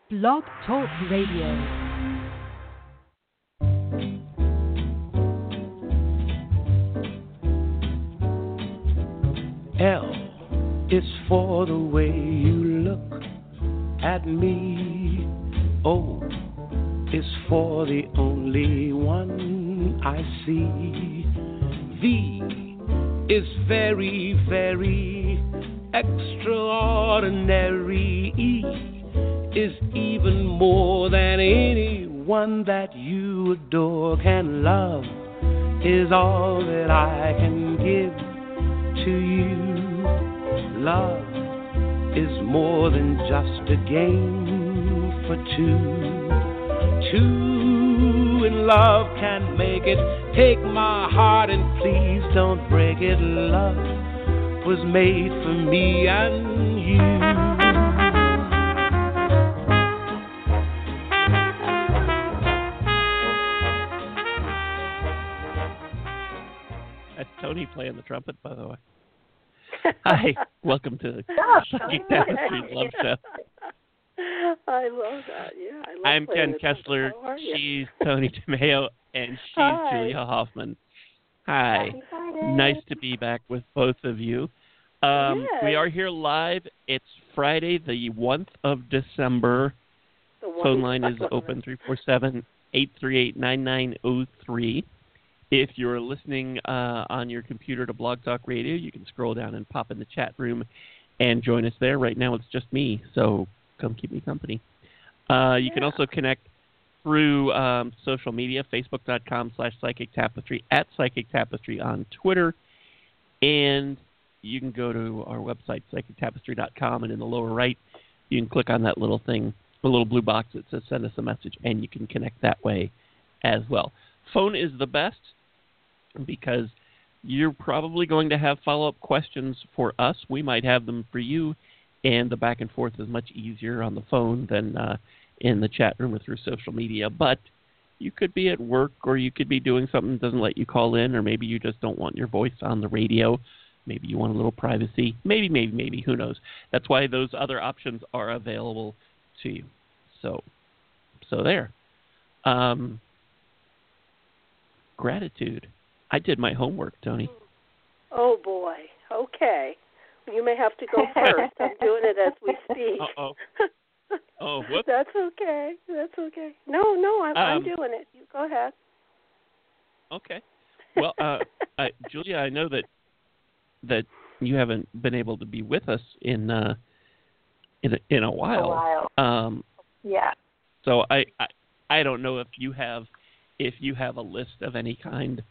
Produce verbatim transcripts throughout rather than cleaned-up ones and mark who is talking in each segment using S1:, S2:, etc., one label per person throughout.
S1: Blog Talk Radio.
S2: L is for the way you look at me. O is for the only one I see. V is very, very extraordinary. E is even more than anyone that you adore can love. Is all that I can give to you. Love is more than just a game for two. Two in love can make it. Take my heart and please don't break it. Love was made for me and you.
S3: That's Tony playing the trumpet, by the way. Hi, welcome to the Psychic Tapestry Love Show.
S4: I love that. Yeah, I love
S3: I'm Ken
S4: the
S3: Kessler.
S4: How are you?
S3: She's Tony DeMeo, and she's
S4: Hi.
S3: Julia Hoffman. Hi.
S4: Happy Friday.
S3: Nice to be back with both of you. Um,
S4: Yes.
S3: We are here live. It's Friday, the first of December.
S4: The one
S3: Phone line is
S4: I love
S3: open,
S4: it.
S3: three four seven, eight three eight, nine nine zero three. If you're listening uh, on your computer to Blog Talk Radio, you can scroll down and pop in the chat room and join us there. Right now it's just me, so come keep me company. Uh, you
S4: Yeah.
S3: can also connect through um, social media, facebook.com slash Psychic Tapestry, at Psychic Tapestry on Twitter, and you can go to our website, psychic tapestry dot com, and in the lower right, you can click on that little thing, the little blue box that says send us a message, and you can connect that way as well. Phone is the best because you're probably going to have follow-up questions for us. We might have them for you, and the back and forth is much easier on the phone than uh, in the chat room or through social media. But you could be at work, or you could be doing something that doesn't let you call in, or maybe you just don't want your voice on the radio. Maybe you want a little privacy. Maybe, maybe, maybe. Who knows? That's why those other options are available to you. So, so there. Um, gratitude. I did my homework, Tony.
S4: Oh, boy. Okay. You may have to go first. I'm doing it as we speak.
S3: Uh-oh. Oh, whoops.
S4: That's okay. That's okay. No, no, I'm, I'm
S3: Um,
S4: doing it. You go ahead.
S3: Okay. Well, uh, I, Julia, I know that that you haven't been able to be with us in uh, in a, in a while.
S5: A while.
S3: Um,
S5: Yeah.
S3: so I, I I don't know if you have if you have a list of any kind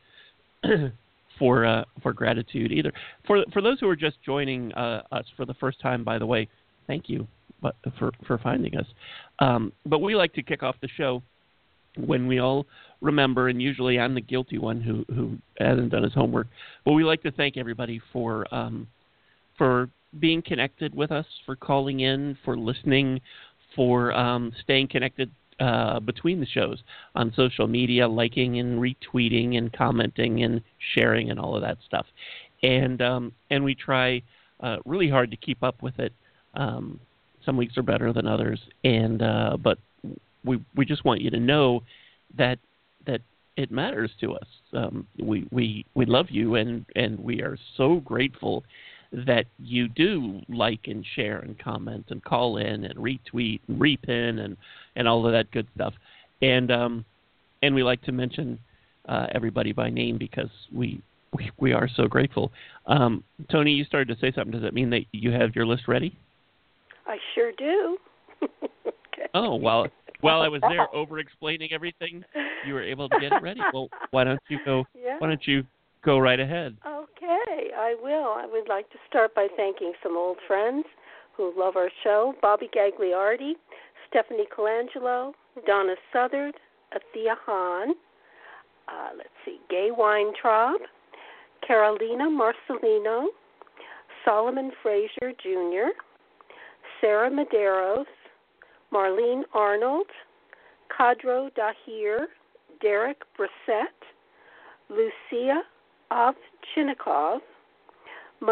S3: for uh, for gratitude either. For for those who are just joining uh, us for the first time, by the way, thank you, but for for finding us. Um, but we like to kick off the show when we all remember, and usually I'm the guilty one who, who hasn't done his homework, but we like to thank everybody for um, for being connected with us, for calling in, for listening, for um, staying connected uh, between the shows on social media, liking and retweeting and commenting and sharing and all of that stuff. And um, and we try uh, really hard to keep up with it. Um, some weeks are better than others, and uh, but we we just want you to know that that it matters to us. Um, we we we love you, and and we are so grateful that you do like and share and comment and call in and retweet and repin and, and all of that good stuff. And um, and we like to mention uh, everybody by name because we we, we are so grateful. Um, Tony, you started to say something. Does that mean that you have your list ready?
S4: I sure do. Okay.
S3: Oh, while while I was there over explaining everything, you were able to get it ready. Well, why don't you go?
S4: Yeah.
S3: Why don't you go right ahead?
S4: Okay, I will. I would like to start by thanking some old friends who love our show: Bobby Gagliardi, Stephanie Colangelo, Donna Southard, Athea Hahn. Uh, let's see, Gay Weintraub, Carolina Marcelino, Solomon Frazier Junior, Sarah Medeiros, Marlene Arnold, Kadro Dahir, Derek Brissett, Lucia Ovchinnikov,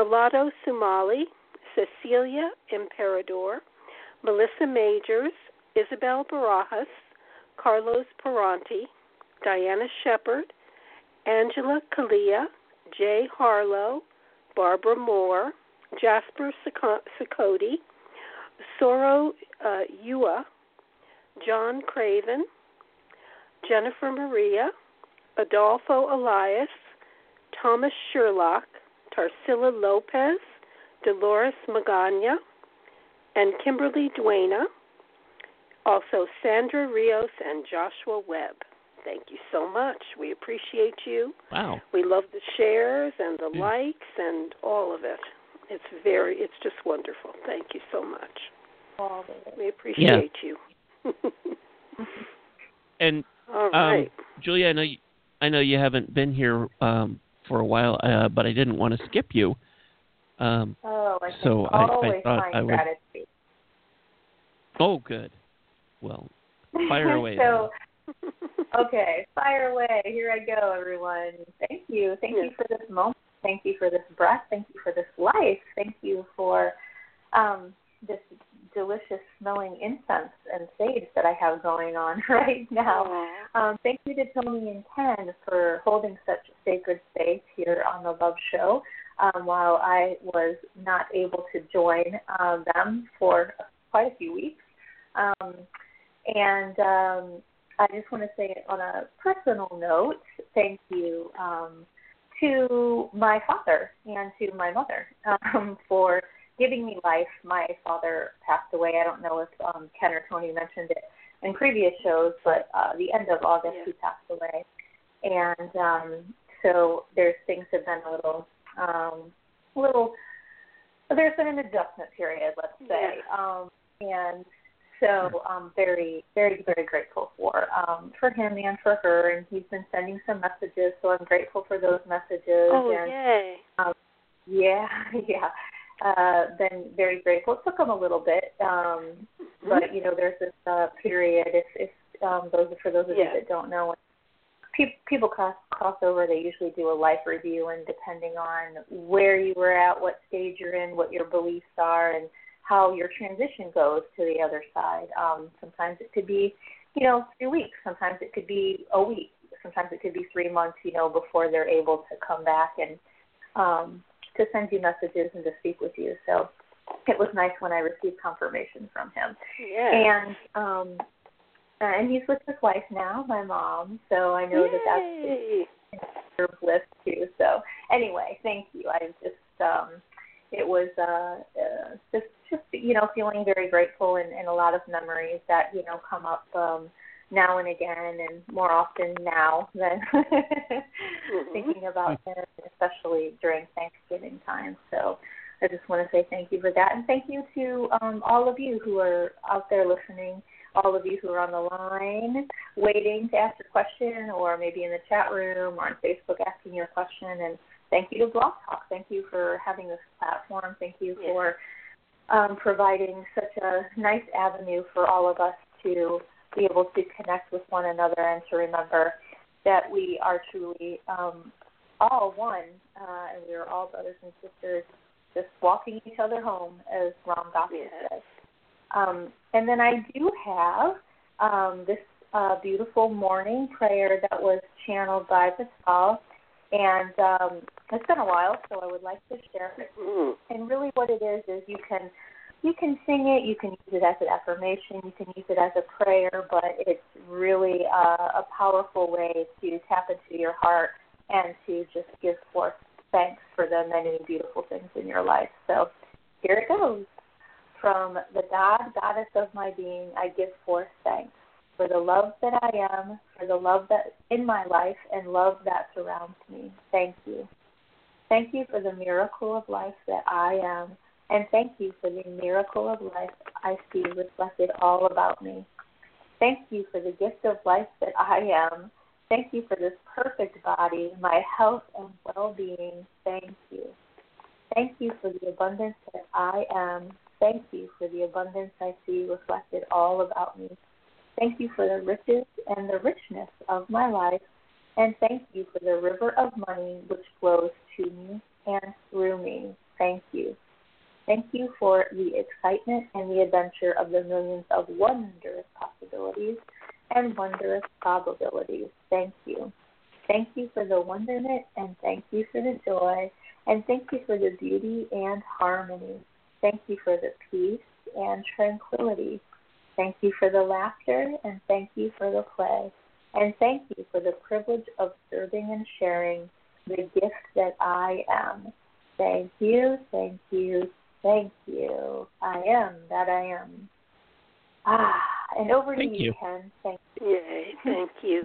S4: Mulatto Somali, Cecilia Imperador, Melissa Majors, Isabel Barajas, Carlos Peranti, Diana Shepard, Angela Kalia, Jay Harlow, Barbara Moore, Jasper Sikoti, Soro uh, Yua, John Craven, Jennifer Maria, Adolfo Elias, Thomas Sherlock, Tarsila Lopez, Dolores Magana, and Kimberly Duena. Also, Sandra Rios and Joshua Webb. Thank you so much. We appreciate you.
S3: Wow.
S4: We love the shares and the likes and all of it. It's very, it's just wonderful. Thank you so much. We appreciate
S3: yeah.
S4: you.
S3: And
S4: all right.
S3: um, Julia, I know you, I know you haven't been here um, for a while, uh, but I didn't want to skip you. Um,
S5: oh, I
S3: so
S5: I,
S3: I, I thought
S5: find
S3: I would.
S5: Gratitude.
S3: Oh, good. Well, fire away.
S5: so, okay, fire away. Here I go, everyone. Thank you. Thank yeah. you for this moment. Thank you for this breath. Thank you for this life. Thank you for um, this delicious smelling incense and sage that I have going on right now. Um, thank you to Tony and Ken for holding such sacred space here on the Love Show um, while I was not able to join uh, them for quite a few weeks. Um, and um, I just want to say on a personal note, thank you um, to my father and to my mother um, for giving me life. My father passed away. I don't know if um, Ken or Tony mentioned it in previous shows, but uh, the end of August yeah. he passed away. And um, so there's things have been a little, um, a little, there's been an adjustment period, let's say. Yeah. Um, and so I'm very, very, very grateful for um, for him and for her. And he's been sending some messages, so I'm grateful for those messages.
S4: Oh,
S5: and,
S4: yay.
S5: Um, yeah, yeah. Uh, been very grateful. It took them a little bit, um, mm-hmm. but you know, there's this uh, period. If, if um, those for those of yeah. you that don't know, pe- people cross cross over. They usually do a life review, and depending on where you were at, what stage you're in, what your beliefs are, and how your transition goes to the other side. Um, sometimes it could be, you know, three weeks. Sometimes it could be a week. Sometimes it could be three months. You know, before they're able to come back and. Um, to send you messages and to speak with you. So it was nice when I received confirmation from him.
S4: Yeah.
S5: And um, and he's with his wife now, my mom. So I know
S4: Yay.
S5: that that's your bliss too. So anyway, thank you. I just um, it was uh, uh, just just you know feeling very grateful and, and a lot of memories that you know come up. Um, now and again, and more often now than
S4: mm-hmm.
S5: thinking about him, especially during Thanksgiving time. So I just want to say thank you for that. And thank you to um, all of you who are out there listening, all of you who are on the line waiting to ask your question, or maybe in the chat room or on Facebook asking your question. And thank you to Blog Talk. Thank you for having this platform. Thank you
S4: yes.
S5: for um, providing such a nice avenue for all of us to be able to connect with one another and to remember that we are truly um, all one, uh, and we are all brothers and sisters just walking each other home, as Ram Dass
S4: yes.
S5: says. Um, and then I do have um, this uh, beautiful morning prayer that was channeled by Pascal, and um, it's been a while, so I would like to share it.
S4: Mm-hmm.
S5: And really what it is is you can You can sing it, you can use it as an affirmation, you can use it as a prayer, but it's really uh, a powerful way to tap into your heart and to just give forth thanks for the many beautiful things in your life. So here it goes. From the God, Goddess of my being, I give forth thanks for the love that I am, for the love that's in my life, and love that surrounds me. Thank you. Thank you for the miracle of life that I am. And thank you for the miracle of life I see reflected all about me. Thank you for the gift of life that I am. Thank you for this perfect body, my health and well-being. Thank you. Thank you for the abundance that I am. Thank you for the abundance I see reflected all about me. Thank you for the riches and the richness of my life. And thank you for the river of money which flows to me and through me. Thank you. Thank you for the excitement and the adventure of the millions of wondrous possibilities and wondrous probabilities. Thank you. Thank you for the wonderment, and thank you for the joy, and thank you for the beauty and harmony. Thank you for the peace and tranquility. Thank you for the laughter, and thank you for the play. And thank you for the privilege of serving and sharing the gift that I am. Thank you, thank you, thank you. I am that I am. Ah, and over
S3: thank
S5: to you,
S3: you,
S5: Ken. Thank you.
S4: Yay, thank you.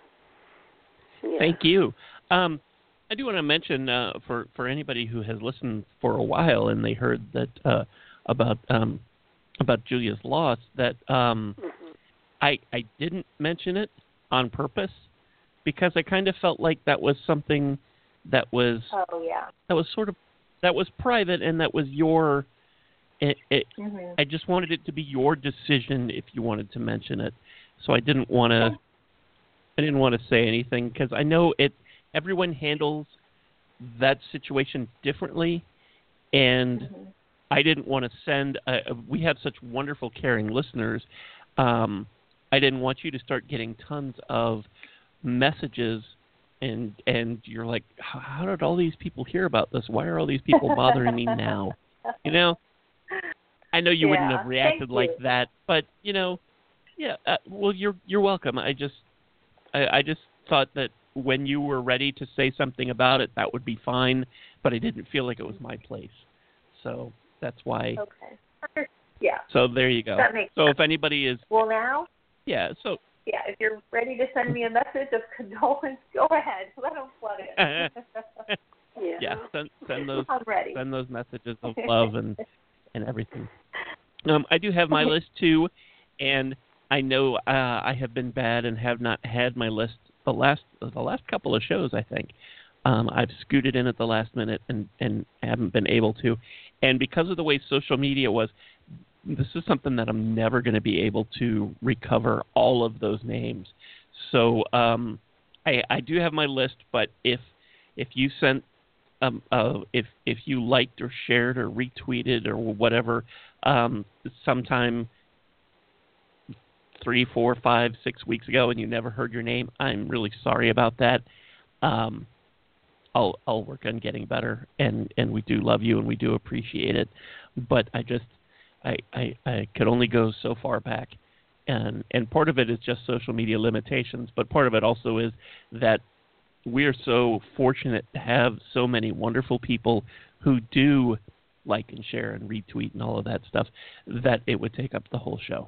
S4: Yeah.
S3: Thank you. Um, I do want to mention uh, for for anybody who has listened for a while and they heard that uh, about um, about Julia's loss that um,
S4: Mm-hmm.
S3: I I didn't mention it on purpose because I kind of felt like that was something that was
S5: Oh, yeah.
S3: that was sort of that was private and that was your. It, it,
S5: Mm-hmm.
S3: I just wanted it to be your decision if you wanted to mention it, so I didn't want to. I didn't want to say anything because I know it. Everyone handles that situation differently, and
S5: Mm-hmm.
S3: I didn't want to send. A, we have such wonderful, caring listeners. Um, I didn't want you to start getting tons of messages, and and you're like, how did all these people hear about this? Why are all these people bothering me now? You know, I know you
S5: Yeah,
S3: wouldn't have reacted
S5: thank
S3: like
S5: you.
S3: that, but you know, yeah. Uh, well, you're you're welcome. I just I, I just thought that when you were ready to say something about it, that would be fine. But I didn't feel like it was my place, so that's why.
S5: Okay. Yeah.
S3: So there you go.
S5: That makes
S3: so
S5: sense.
S3: if anybody is,
S5: Well, now,
S3: yeah. So
S5: yeah, if you're ready to send me a message of condolence, go ahead. Let them flood it.
S4: Yeah.
S3: yeah, send send those
S5: I'm ready.
S3: send those messages of love and and everything. Um, I do have my list too, and I know uh, I have been bad and have not had my list the last the last couple of shows. I think um, I've scooted in at the last minute and and haven't been able to, and because of the way social media was, this is something that I'm never going to be able to recover all of those names. So um, I I do have my list, but if if you sent Um, uh, if if you liked or shared or retweeted or whatever, um, sometime three, four, five, six weeks ago, and you never heard your name, I'm really sorry about that. Um, I'll I'll work on getting better, and, and we do love you and we do appreciate it, but I just I, I I could only go so far back, and and part of it is just social media limitations, but part of it also is that we are so fortunate to have so many wonderful people who do like and share and retweet and all of that stuff that it would take up the whole show.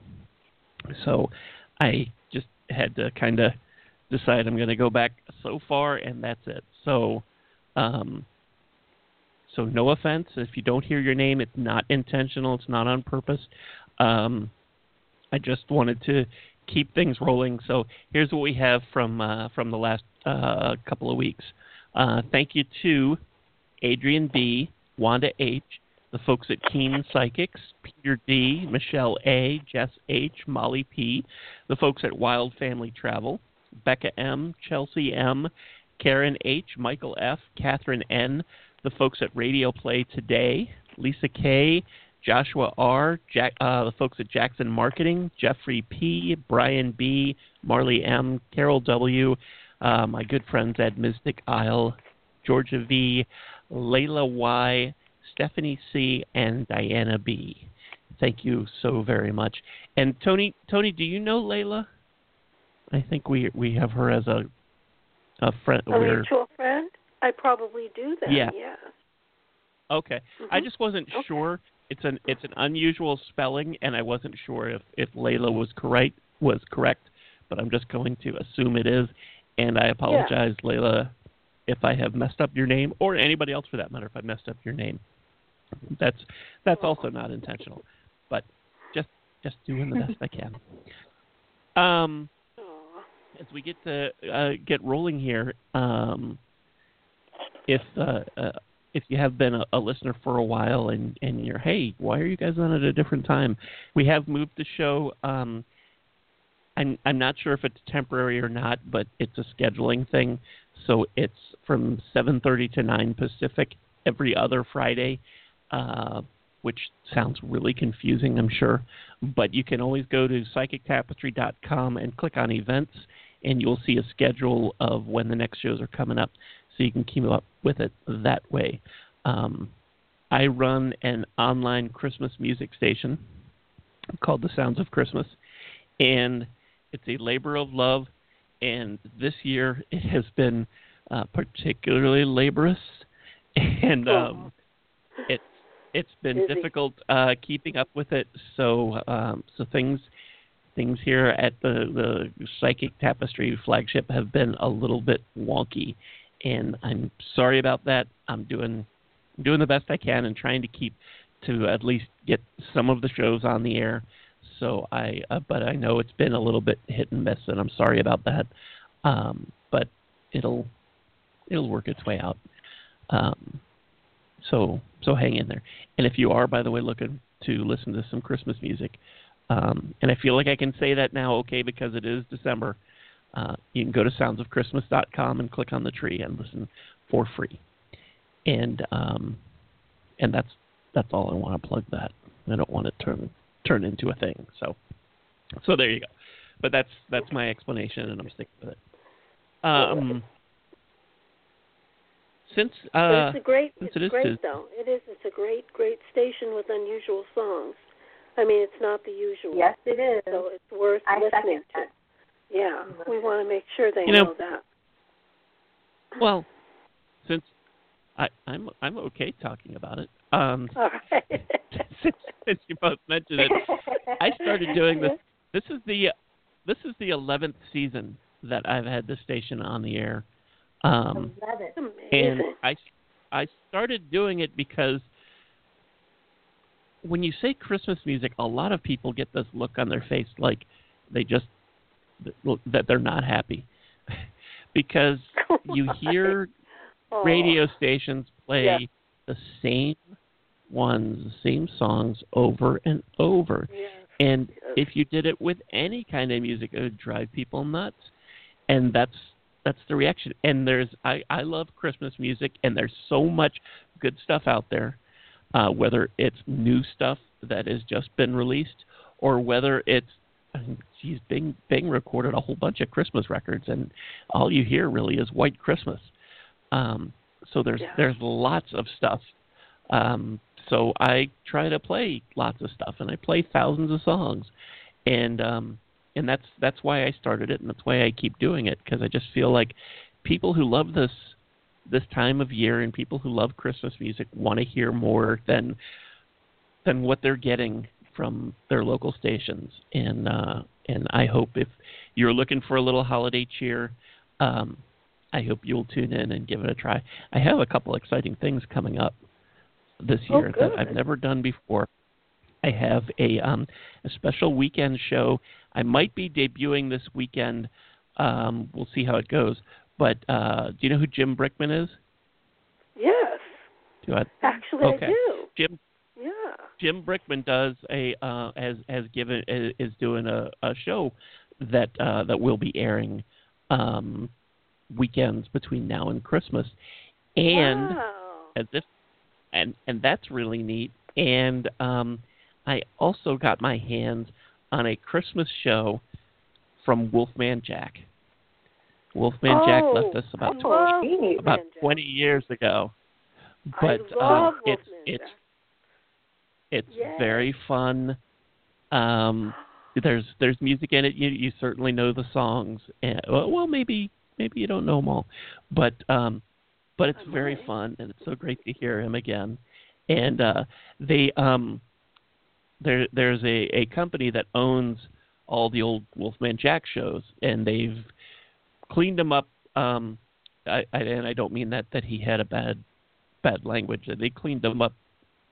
S3: So I just had to kind of decide I'm going to go back so far, and that's it. So, um, so no offense. If you don't hear your name, it's not intentional. It's not on purpose. Um, I just wanted to keep things rolling. So here's what we have from uh, from the last uh, couple of weeks. Uh, thank you to Adrian B., Wanda H., the folks at Keen Psychics, Peter D., Michelle A., Jess H., Molly P., the folks at Wild Family Travel, Becca M., Chelsea M., Karen H., Michael F., Catherine N., the folks at Radio Play Today, Lisa K., Joshua R., Jack, uh, the folks at Jackson Marketing, Jeffrey P., Brian B., Marley M., Carol W., uh, my good friends at Mystic Isle, Georgia V., Layla Y., Stephanie C., and Diana B. Thank you so very much. And Tony, Tony, do you know Layla? I think we we have her as a a friend.
S4: A mutual friend? I probably do then.
S3: Yeah.
S4: Yes.
S3: Okay.
S4: Mm-hmm.
S3: I just wasn't
S4: Okay.
S3: sure. It's an it's an unusual spelling, and I wasn't sure if if Layla was correct was correct, but I'm just going to assume it is. And I apologize, yeah. Layla, if I have messed up your name, or anybody else for that matter, if I messed up your name. That's that's also not intentional, but just just doing the best I can. Um, as we get to uh, get rolling here, um, if uh, uh, if you have been a, a listener for a while and, and you're, hey, why are you guys on at a different time? We have moved the show. Um, I'm I'm not sure if it's temporary or not, but it's a scheduling thing. So it's from seven thirty to nine Pacific every other Friday. Uh, which sounds really confusing, I'm sure. But you can always go to psychic tapestry dot com and click on events, and you'll see a schedule of when the next shows are coming up, so you can keep up with it that way. Um, I run an online Christmas music station called The Sounds of Christmas, and it's a labor of love, and this year it has been uh, particularly laborious, and um, it's it's been
S4: Busy.
S3: difficult uh, keeping up with it. So um, so things things here at the the Psychic Tapestry flagship have been a little bit wonky, and I'm sorry about that. I'm doing doing the best I can and trying to keep to at least get some of the shows on the air. So I, uh, but I know it's been a little bit hit and miss, and I'm sorry about that. Um, but it'll it'll work its way out. Um, so so hang in there. And if you are, by the way, looking to listen to some Christmas music, um, and I feel like I can say that now, okay, because it is December. Uh, you can go to sounds of christmas dot com and click on the tree and listen for free. And um, and that's that's all I want to plug that. I don't want to turn turn into a thing. So so there you go. But that's that's my explanation, and I'm sticking with it. Um, since uh,
S4: it's a great,
S3: since
S4: it's
S3: it is
S4: great
S3: to,
S4: though. It is. It's a great, great station with unusual songs. I mean, it's not the usual.
S5: Yes, it is.
S4: So it's worth
S5: I
S4: listening
S5: second that.
S4: to. Yeah, we want to make sure they
S3: You know,
S4: know that.
S3: Well, since I, I'm I'm okay talking about it. Um,
S4: All right.
S3: since, since you both mentioned it, I started doing this. This is the this is the eleventh season that I've had this station on the air, um,
S5: eleven.
S3: and I I started doing it because when you say Christmas music, a lot of people get this look on their face like they just that they're not happy because you hear
S4: Oh.
S3: radio stations play
S4: Yeah.
S3: the same ones, the same songs over and over.
S4: Yes.
S3: And
S4: Yes.
S3: if you did it with any kind of music, it would drive people nuts. And that's that's the reaction. And there's I, I love Christmas music, and there's so much good stuff out there, uh, whether it's new stuff that has just been released or whether it's geez, Bing Bing recorded a whole bunch of Christmas records, and all you hear really is White Christmas. Um, so there's
S4: Yeah.
S3: there's lots of stuff. Um, so I try to play lots of stuff, and I play thousands of songs, and um, and that's that's why I started it, and that's why I keep doing it, because I just feel like people who love this this time of year and people who love Christmas music want to hear more than than what they're getting from their local stations. And uh, and I hope if you're looking for a little holiday cheer, um, I hope you'll tune in and give it a try. I have a couple exciting things coming up this year
S4: Oh,
S3: that
S4: good.
S3: I've never done before. I have a um, a special weekend show. I might be debuting this weekend. Um, we'll see how it goes. But uh, do you know who Jim Brickman is?
S4: Yes.
S3: Do I?
S4: Actually,
S3: Okay.
S4: I do.
S3: Jim
S4: Yeah.
S3: Jim Brickman does a uh, has has given is doing a, a show that uh, that will be airing um, weekends between now and Christmas, and
S4: wow.
S3: as if and and that's really neat. And um, I also got my hands on a Christmas show from Wolfman Jack. Wolfman
S4: oh,
S3: Jack left us about
S4: I
S3: tw-
S4: love
S5: Wolfman
S3: about
S4: Jack.
S3: twenty years ago,
S4: I
S3: but
S4: love
S3: um, it's
S4: Wolfman
S3: it's
S4: Jack.
S3: it's
S4: Yes.
S3: very fun. Um, there's there's music in it. You you certainly know the songs. And, well, well, maybe maybe you don't know them all, but um, but it's
S4: I
S3: very
S4: might.
S3: fun, and it's so great to hear him again. And uh, they um, there there's a, a company that owns all the old Wolfman Jack shows, and they've cleaned them up. Um, I, I, and I don't mean that that he had a bad bad language. They cleaned them up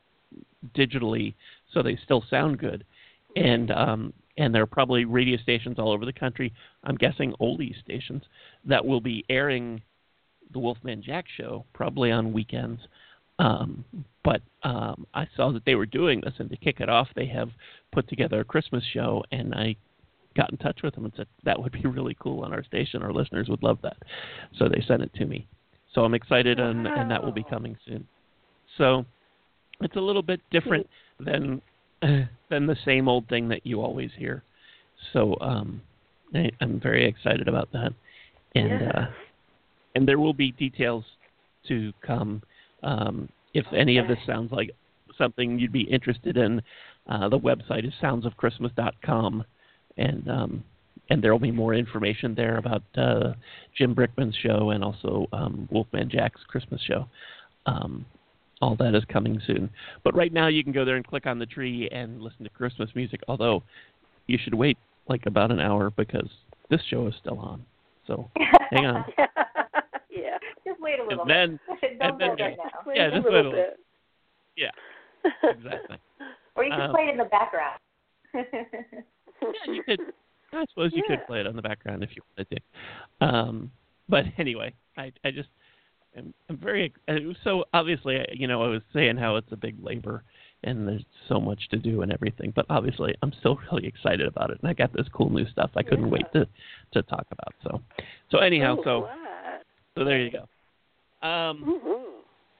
S3: digitally so they still sound good, and um, and there are probably radio stations all over the country, I'm guessing oldie stations, that will be airing the Wolfman Jack show probably on weekends. Um, but um, I saw that they were doing this, and to kick it off, they have put together a Christmas show, and I got in touch with them and said that would be really cool on our station. Our listeners would love that. So they sent it to me. So I'm excited, and, and that will be coming soon. So it's a little bit different than than the same old thing that you always hear. So um, I, I'm very excited about that, and
S4: yeah.
S3: uh, and there will be details to come. Um, if any of this sounds like something you'd be interested in, uh, the website is sounds of christmas dot com, and um, and there will be more information there about uh, Jim Brickman's show and also um, Wolfman Jack's Christmas show. Um, all that is coming soon. But right now you can go there and click on the tree and listen to Christmas music, although you should wait like about an hour because this show is still on. So hang on.
S4: Yeah.
S5: Just wait a little
S3: and
S5: bit.
S3: Then,
S5: Don't
S3: and then,
S5: go right now.
S4: Wait
S3: yeah,
S4: a
S3: just
S4: little
S3: wait a little
S4: bit.
S3: Yeah, exactly.
S5: Or you can
S3: Um,
S5: play it in the background.
S3: Yeah, you could. I suppose you
S4: Yeah.
S3: could play it on the background if you wanted to. Um, but anyway, I, I just, I'm, I'm very, so obviously, you know, I was saying how it's a big labor and there's so much to do and everything, but obviously I'm still really excited about it. And I got this cool new stuff I couldn't
S4: Yeah.
S3: wait to, to talk about. So, so anyhow,
S4: Oh,
S3: so,
S4: glad.
S3: so there you go. Um,
S4: Mm-hmm.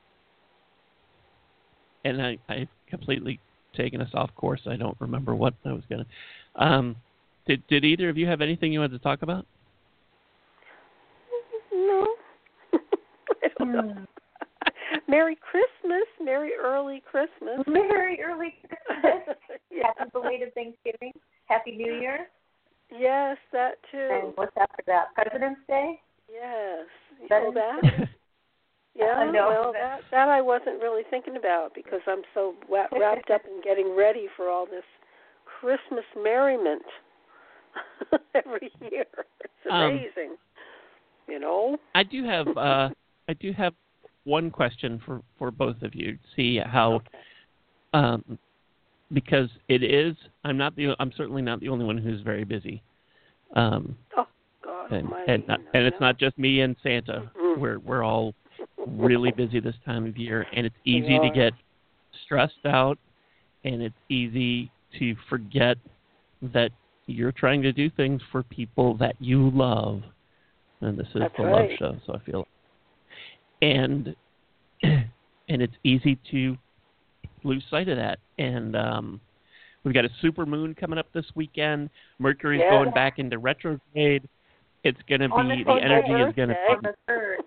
S3: and I, I completely taken us off course. I don't remember what I was going to, um, Did did either of you have anything you wanted to talk about?
S4: No. I don't know.
S5: Hmm.
S4: Merry Christmas. Merry early Christmas.
S5: Very early Christmas.
S4: Yeah.
S5: Happy belated Thanksgiving. Happy New Year.
S4: Yes, that too.
S5: And what's after that? President's Day?
S4: Yes. You
S5: That
S4: know
S5: is-
S4: that? Yeah,
S5: I know.
S4: well, that, that I wasn't really thinking about because I'm so wa- wrapped up in getting ready for all this Christmas merriment every year. It's
S3: Um,
S4: amazing, you know?
S3: I do have uh, I do have one question for, for both of you. See how,
S4: Okay.
S3: um, because it is. I'm not the. I'm certainly not the only one who's very busy. Um,
S4: Oh, God
S3: and
S4: almighty.
S3: and, not,
S4: no,
S3: and it's
S4: no.
S3: not just me and Santa.
S4: Mhm.
S3: We're we're all really busy this time of year, and it's
S4: We
S3: easy to
S4: are.
S3: get stressed out, and it's easy to forget that you're trying to do things for people that you love, and this is
S4: That's
S3: the
S4: right.
S3: love show, so I feel, and and it's easy to lose sight of that. And um, we've got a super moon coming up this weekend. Mercury's
S4: Yeah.
S3: going back into retrograde. It's going to
S5: On
S3: be
S5: the
S3: the energy is going to
S5: On
S3: be
S5: the third.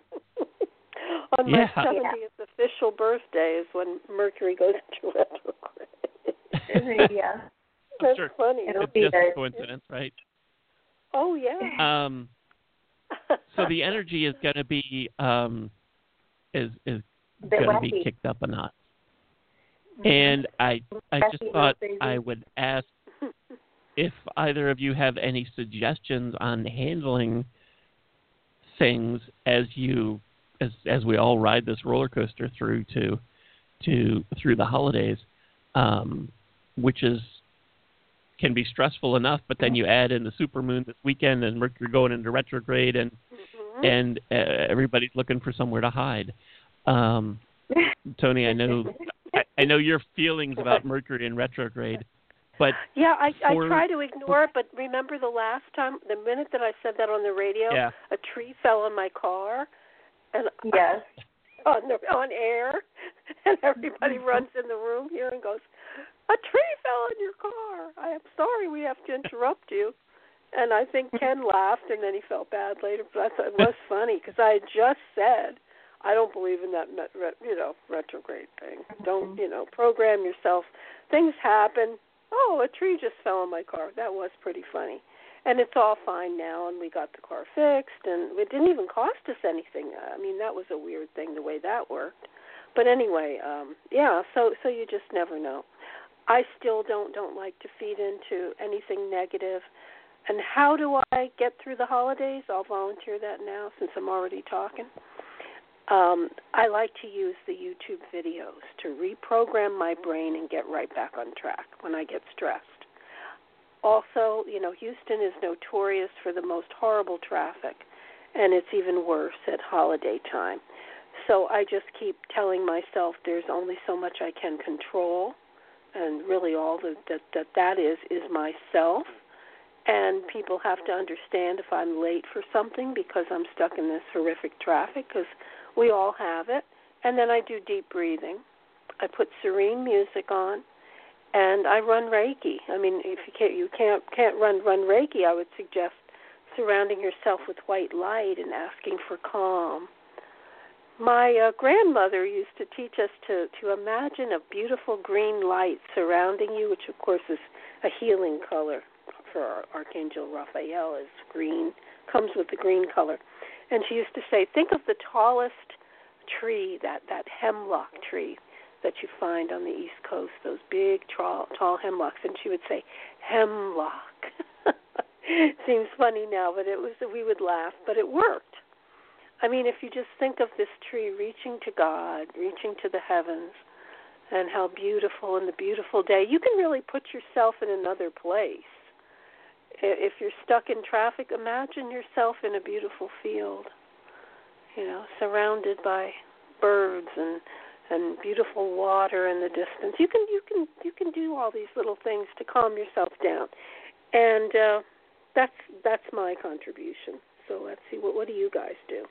S4: On my
S3: Yeah.
S4: seventieth official birthday is when Mercury goes into retrograde.
S5: Yeah.
S4: That's
S3: sure.
S4: funny.
S5: It'll
S3: It's
S5: be
S3: just
S5: there.
S3: a coincidence, right?
S4: Oh, yeah.
S3: Um, so the energy is going to be um, is is
S5: Bit
S3: going to be
S5: wacky.
S3: kicked up a notch. And I I just
S5: Wacky,
S3: thought
S5: crazy.
S3: I would ask if either of you have any suggestions on handling things as you as as we all ride this roller coaster through to to through the holidays, um, which is can be stressful enough, but then you add in the supermoon this weekend and Mercury going into retrograde, and
S4: Mhm.
S3: and uh, everybody's looking for somewhere to hide. Um, Tony, I know I, I know your feelings about Mercury in retrograde, but
S4: Yeah, I, I
S3: for-
S4: try to ignore it, but remember the last time, the minute that I said that on the radio,
S3: yeah,
S4: a tree fell on my car, and
S5: Yes.
S4: on the on air, and everybody runs in the room here and goes, "A tree fell on your car. I am sorry, we have to interrupt you." And I think Ken laughed, and then he felt bad later. But I thought it was funny because I had just said, "I don't believe in that, met- re- you know, retrograde thing. Don't, you know, program yourself. Things happen. Oh, a tree just fell on my car. That was pretty funny." And it's all fine now, and we got the car fixed, and it didn't even cost us anything. I mean, that was a weird thing, the way that worked. But anyway, um, yeah, so so you just never know. I still don't don't like to feed into anything negative. And how do I get through the holidays? I'll volunteer that now since I'm already talking. Um, I like to use the YouTube videos to reprogram my brain and get right back on track when I get stressed. Also, you know, Houston is notorious for the most horrible traffic, and it's even worse at holiday time. So I just keep telling myself there's only so much I can control, and really all that that, that, that is is myself. And people have to understand if I'm late for something because I'm stuck in this horrific traffic, because we all have it. And then I do deep breathing. I put serene music on, and I run Reiki. I mean, if you can't you can't can't run run Reiki, I would suggest surrounding yourself with white light and asking for calm. My uh, grandmother used to teach us to, to imagine a beautiful green light surrounding you, which of course is a healing color for our Archangel Raphael is green, comes with the green color. And she used to say, think of the tallest tree, that, that hemlock tree that you find on the East Coast, those big tall, tall hemlocks. And she would say, hemlock. Seems funny now, but it was we would laugh, but it worked. I mean, if you just think of this tree reaching to God, reaching to the heavens, and how beautiful in the beautiful day, you can really put yourself in another place. If you're stuck in traffic, imagine yourself in a beautiful field, you know, surrounded by birds and and beautiful water in the distance. You can you can you can do all these little things to calm yourself down, and uh, that's that's my contribution. So let's see, what what do you guys do?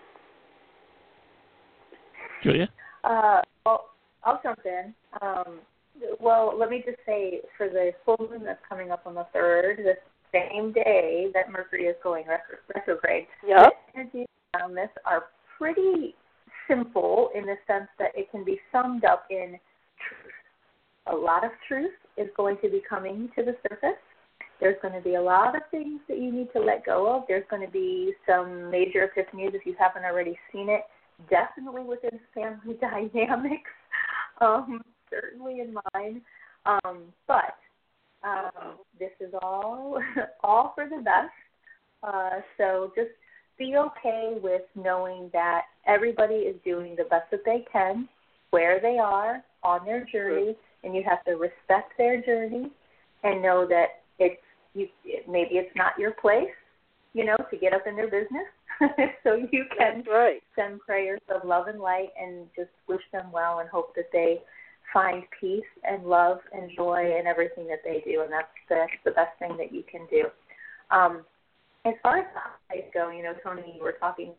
S3: Julia?
S5: Uh, well, I'll jump in. Um, well, let me just say, for the full moon that's coming up on the third, the same day that Mercury is going retrograde,
S4: yep.
S5: the energies around this are pretty simple in the sense that it can be summed up in truth. A lot of truth is going to be coming to the surface. There's going to be a lot of things that you need to let go of. There's going to be some major epiphanies if you haven't already seen it, definitely within family dynamics, um, certainly in mine. Um, but um, this is all all for the best. Uh, so just be okay with knowing that everybody is doing the best that they can, where they are on their journey, and you have to respect their journey and know that it's you. Maybe it's not your place, you know, to get up in their business. So you can
S4: right.
S5: send prayers of love and light and just wish them well and hope that they find peace and love and joy in everything that they do, and that's the, the best thing that you can do. Um, as far as the holidays go, you know, Tony, you were talking.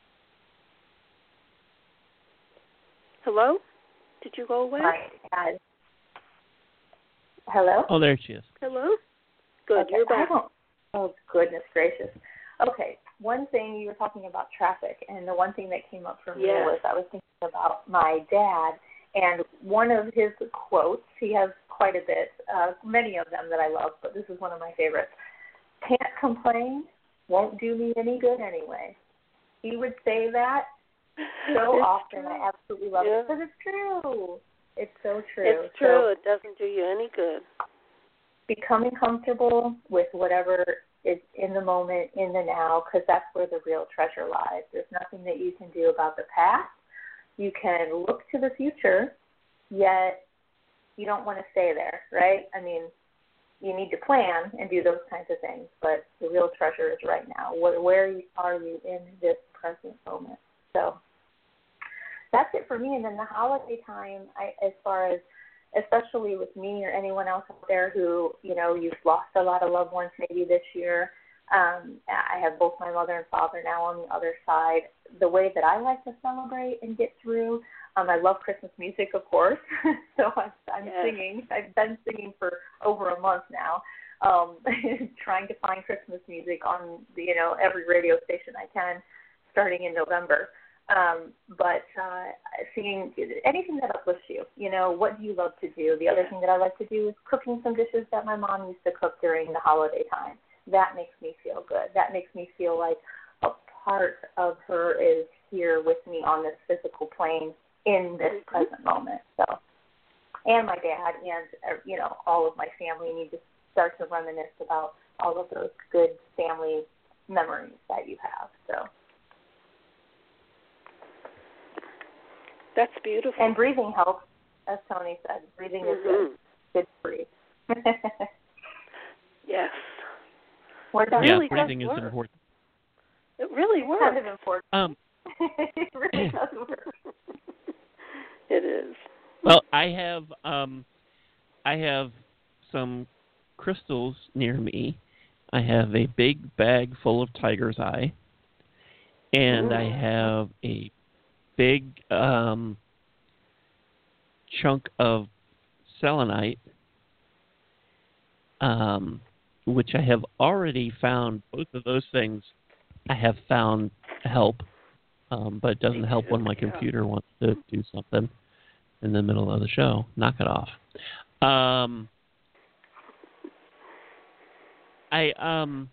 S4: Hello? Did you go away?
S5: My dad. Hello?
S3: Oh, there she is.
S4: Hello? Good,
S5: okay,
S4: you're back.
S5: Oh, goodness gracious. Okay, one thing, you were talking about traffic, and the one thing that came up for me
S4: yes.
S5: was I was thinking about my dad, and one of his quotes, he has quite a bit, uh, many of them that I love, but this is one of my favorites. Can't complain, won't do me any good anyway. He would say that so
S4: it's
S5: often.
S4: True.
S5: I absolutely love
S4: yeah.
S5: it because it's true. It's so true.
S4: It's true.
S5: So,
S4: it doesn't do you any good.
S5: Becoming comfortable with whatever is in the moment, in the now, because that's where the real treasure lies. There's nothing that you can do about the past. You can look to the future, yet you don't want to stay there, right? I mean, you need to plan and do those kinds of things, but the real treasure is right now. Where, where are you in this present moment? So that's it for me. And then the holiday time, I, as far as especially with me or anyone else out there who, you know, you've lost a lot of loved ones maybe this year. Um, I have both my mother and father now on the other side. The way that I like to celebrate and get through, um, I love Christmas music, of course. so I'm, I'm
S4: yes.
S5: singing. I've been singing for over a month now, um, trying to find Christmas music on, the, you know, every radio station I can starting in November. Um, but uh, singing anything that uplifts you, you know, what do you love to do? The other thing that I like to do is cooking some dishes that my mom used to cook during the holiday time. That makes me feel good. That makes me feel like a part of her is here with me on this physical plane in this mm-hmm. present moment. So, and my dad and, you know, all of my family need to start to reminisce about all of those good family memories that you have. So.
S4: That's beautiful.
S5: And breathing helps, as Tony said. Breathing
S4: mm-hmm.
S5: is good. Good to breathe.
S4: yes.
S5: We're done.
S3: Yeah,
S4: really
S3: breathing is
S4: work.
S3: important.
S4: It really
S5: it's
S4: works.
S5: kind of important.
S3: Um,
S5: it really does work.
S4: It is.
S3: Well, I have um, I have some crystals near me. I have a big bag full of tiger's eye, and
S4: Ooh.
S3: I have a big um, chunk of selenite, um, which I have already found. Both of those things I have found help, um, but it doesn't help when my computer wants to do something in the middle of the show. Knock it off. Um, I um,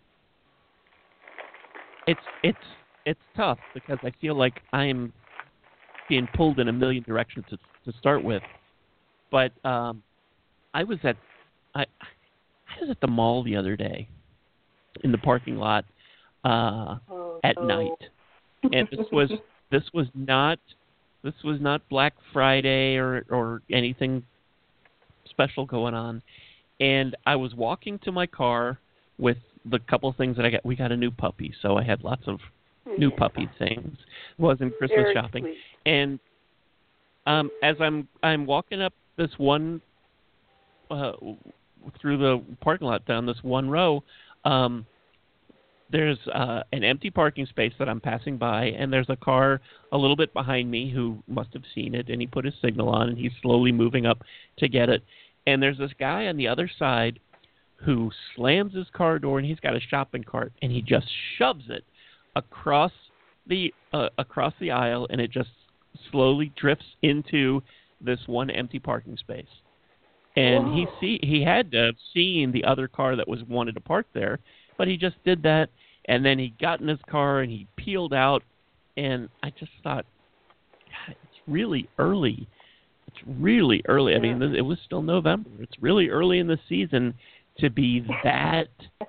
S3: it's it's it's tough because I feel like I'm being pulled in a million directions to to start with. But um, I was at I I was at the mall the other day in the parking lot uh,
S5: oh,
S3: at
S5: oh.
S3: night, and this was this was not this was not Black Friday or or anything special going on, and I was walking to my car with the couple things that I got. We got a new puppy, so I had lots of new puppy things. It wasn't Christmas
S4: Very
S3: shopping,
S4: sweet.
S3: and um, as I'm I'm walking up this one uh, through the parking lot down this one row, um, there's uh, an empty parking space that I'm passing by, and there's a car a little bit behind me who must have seen it, and he put his signal on, and he's slowly moving up to get it. And there's this guy on the other side who slams his car door, and he's got a shopping cart, and he just shoves it across the uh, across the aisle, and it just slowly drifts into this one empty parking space. And
S4: Whoa.
S3: he see he had to have seen the other car that was wanted to park there, but he just did that, and then he got in his car and he peeled out, and I just thought, God, it's really early. It's really early. I mean, it was still November. It's really early in the season to be that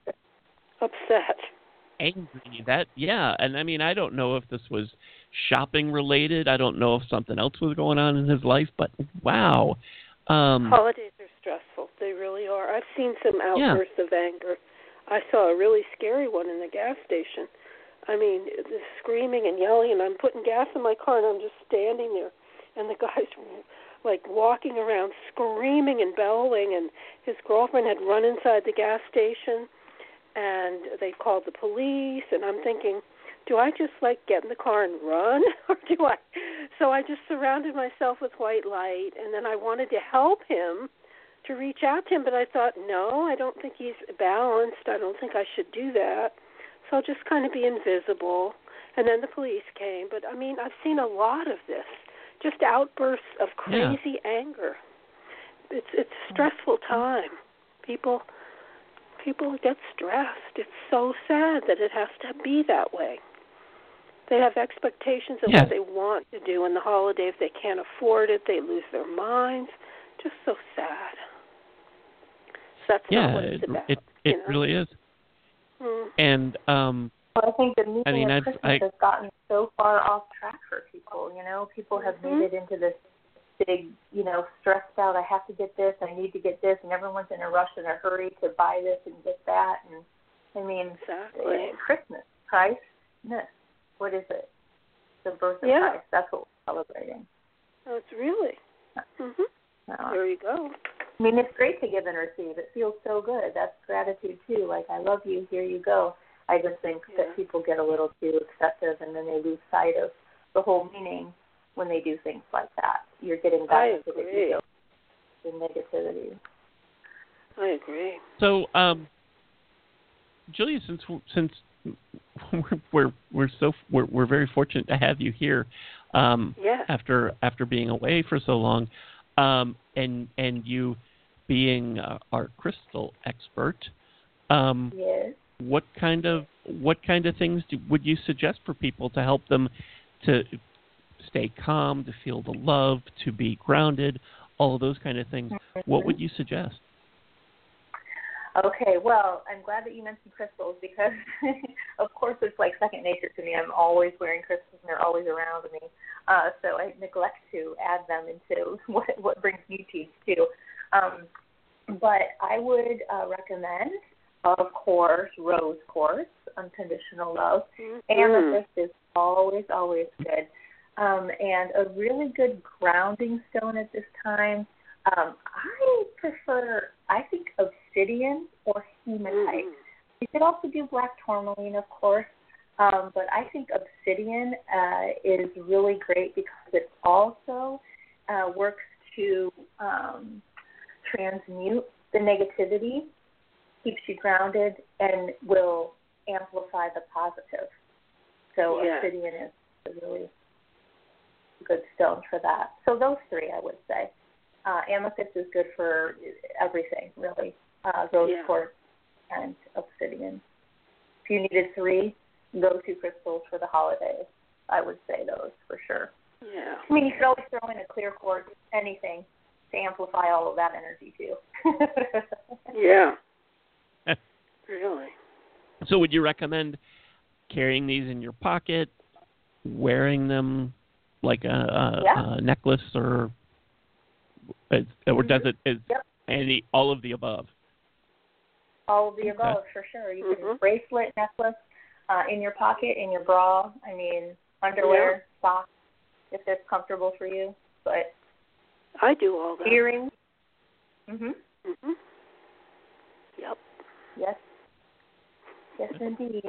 S4: upset,
S3: angry. That yeah, and I mean, I don't know if this was shopping related. I don't know if something else was going on in his life, but wow. Um,
S4: Holidays are stressful. They really are. I've seen some outbursts
S3: yeah.
S4: of anger. I saw a really scary one in the gas station. I mean, the screaming and yelling, and I'm putting gas in my car, and I'm just standing there, and the guy's like walking around screaming and bellowing, and his girlfriend had run inside the gas station, and they called the police, and I'm thinking, do I just like get in the car and run, or do I? So I just surrounded myself with white light, and then I wanted to help him, to reach out to him, but I thought, no, I don't think he's balanced. I don't think I should do that. So I'll just kind of be invisible. And then the police came. But, I mean, I've seen a lot of this, just outbursts of crazy yeah. anger. It's it's a stressful time. People people get stressed. It's so sad that it has to be that way. They have expectations of
S3: yeah.
S4: what they want to do in the holiday. If they can't afford it, they lose their minds. Just so sad. That's
S3: yeah,
S4: not what it's
S3: it
S4: about,
S3: it, it
S4: you know?
S3: really is.
S4: Mm.
S3: And um,
S5: well, I think the meaning
S3: I mean,
S5: of
S3: I've,
S5: Christmas
S3: I,
S5: has gotten so far off track for people. You know, people have
S4: Mm-hmm.
S5: made it into this big, you know, stressed out. I have to get this. I need to get this, and everyone's in a rush and a hurry to buy this and get that. And I mean,
S4: exactly.
S5: uh, Christmas, Christmas. What is it? The birth of
S4: yeah.
S5: Christ. That's what we're celebrating.
S4: Oh, it's really. Mm-hmm.
S5: Uh,
S4: there you go.
S5: I mean, it's great to give and receive. It feels so good. That's gratitude, too. Like, I love you. Here you go. I just think
S4: yeah.
S5: that people get a little too excessive, and then they lose sight of the whole meaning when they do things like that. You're getting back
S4: I
S5: into the
S4: agree.
S5: ego, the negativity.
S4: I agree.
S3: so, um, Julia, since since we're we're, we're so we're, we're very fortunate to have you here, um,
S4: yes.
S3: after after being away for so long, um, and and you being uh, our crystal expert, um,
S5: Yes.
S3: what kind of what kind of things do, would you suggest for people to help them to stay calm, to feel the love, to be grounded, all of those kind of things?
S5: Mm-hmm.
S3: What would you suggest?
S5: Okay, well, I'm glad that you mentioned crystals because, of course, it's like second nature to me. I'm always wearing crystals, and they're always around me. Uh, so I neglect to add them into what what brings me peace, too. Um, but I would uh, recommend, of course, rose quartz, unconditional love.
S4: Mm-hmm.
S5: Amethyst is always, always good. Um, and a really good grounding stone at this time. Um, I prefer, I think, obsidian or hematite.
S4: Mm-hmm.
S5: You could also do black tourmaline, of course, um, but I think obsidian uh, is really great because it also uh, works to um, transmute the negativity, keeps you grounded, and will amplify the positive. So
S4: yeah.
S5: obsidian is a really good stone for that. So those three, I would say. Uh, amethyst is good for everything, really. Uh, rose
S4: yeah.
S5: quartz and obsidian. If you needed three, go-to crystals for the holidays, I would say those for sure.
S4: Yeah.
S5: I mean, you could always throw in a clear quartz, anything, to amplify all of that energy, too.
S4: yeah. Really.
S3: So would you recommend carrying these in your pocket, wearing them like a, a,
S5: yeah.
S3: a necklace, or or does it is
S5: yep.
S3: any all of the above?
S5: All of the
S3: okay.
S5: above, for sure. You
S4: mm-hmm.
S5: can bracelet, necklace, uh, in your pocket, in your bra. I mean, underwear,
S4: yeah.
S5: socks, if that's comfortable for you. But
S4: I do all that.
S5: Earrings. Mhm.
S4: Mhm. Yep.
S5: Yes. Yes, indeed.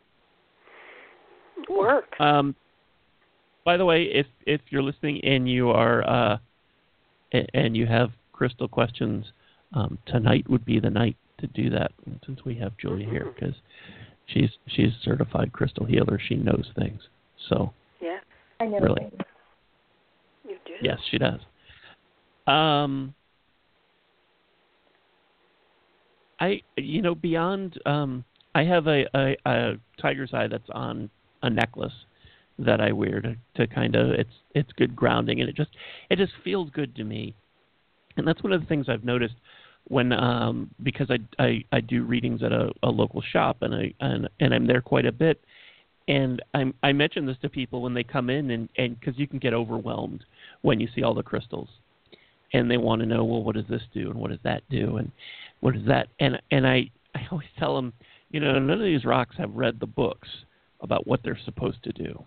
S4: Work.
S3: Um, by the way, if if you're listening and you are uh, and you have crystal questions, um, tonight would be the night to do that. Since we have Julia here, because she's she's a certified crystal healer, she knows things. So
S4: yeah,
S5: I know
S3: really,
S5: things.
S4: You do.
S3: Yes, she does. Um, I you know beyond um. I have a, a, a tiger's eye that's on a necklace that I wear to, to kind of it's it's good grounding, and it just it just feels good to me. And that's one of the things I've noticed when um, because I, I, I do readings at a, a local shop, and I and, and I'm there quite a bit. And I'm, I mention this to people when they come in, and and because you can get overwhelmed when you see all the crystals, and they want to know, well, what does this do, and what does that do, and what is that? And and I, I always tell them, you know, none of these rocks have read the books about what they're supposed to do.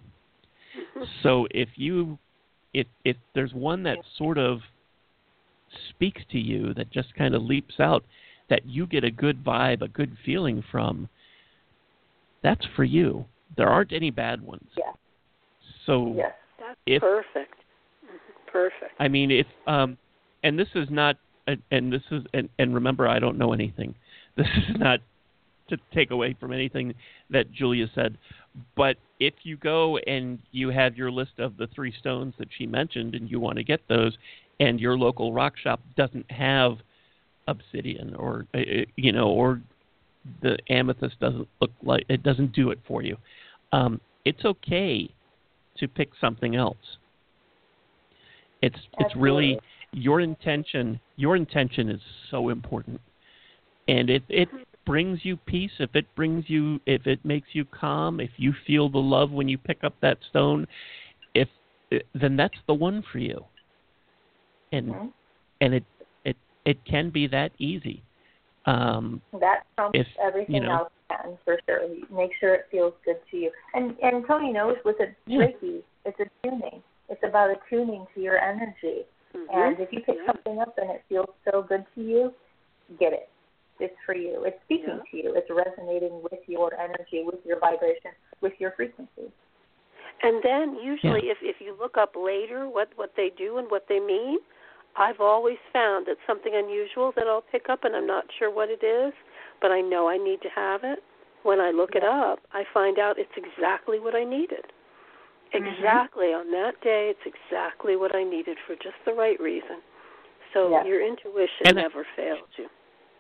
S3: So if you, if if there's one that sort of speaks to you, that just kind of leaps out, that you get a good vibe, a good feeling from, that's for you. There aren't any bad ones.
S5: Yeah.
S3: So
S5: yes.
S4: That's
S3: if,
S4: perfect. Perfect.
S3: I mean, if um, and this is not, and this is, and, and remember, I don't know anything. This is not to take away from anything that Julia said, but if you go and you have your list of the three stones that she mentioned, and you want to get those, and your local rock shop doesn't have obsidian, or uh, you know, or the amethyst doesn't look like it doesn't do it for you, um, it's okay to pick something else. It's
S5: Absolutely.
S3: it's really your intention. Your intention is so important, and if it brings you peace, if it brings you, if it makes you calm, if you feel the love when you pick up that stone, if then that's the one for you. And
S5: mm-hmm.
S3: and it it it can be that easy. Um,
S5: that trumps
S3: if,
S5: everything
S3: you know,
S5: else, can, for sure. Make sure it feels good to you. And and Tony knows with a
S3: Yeah.
S5: Reiki, it's a tuning. It's about attuning to your energy.
S4: Mm-hmm.
S5: And if you pick
S4: yeah.
S5: something up and it feels so good to you, get it. It's for you. It's speaking
S4: yeah.
S5: to you. It's resonating with your energy, with your vibration, with your frequency.
S4: And then usually
S3: Yeah.
S4: if, if you look up later what, what they do and what they mean, I've always found that something unusual that I'll pick up, and I'm not sure what it is, but I know I need to have it. When I look
S5: yeah.
S4: it up, I find out it's exactly what I needed. Exactly.
S5: Mm-hmm.
S4: On that day, it's exactly what I needed for just the right reason. So
S5: yeah.
S4: your intuition
S3: And
S4: never fails you.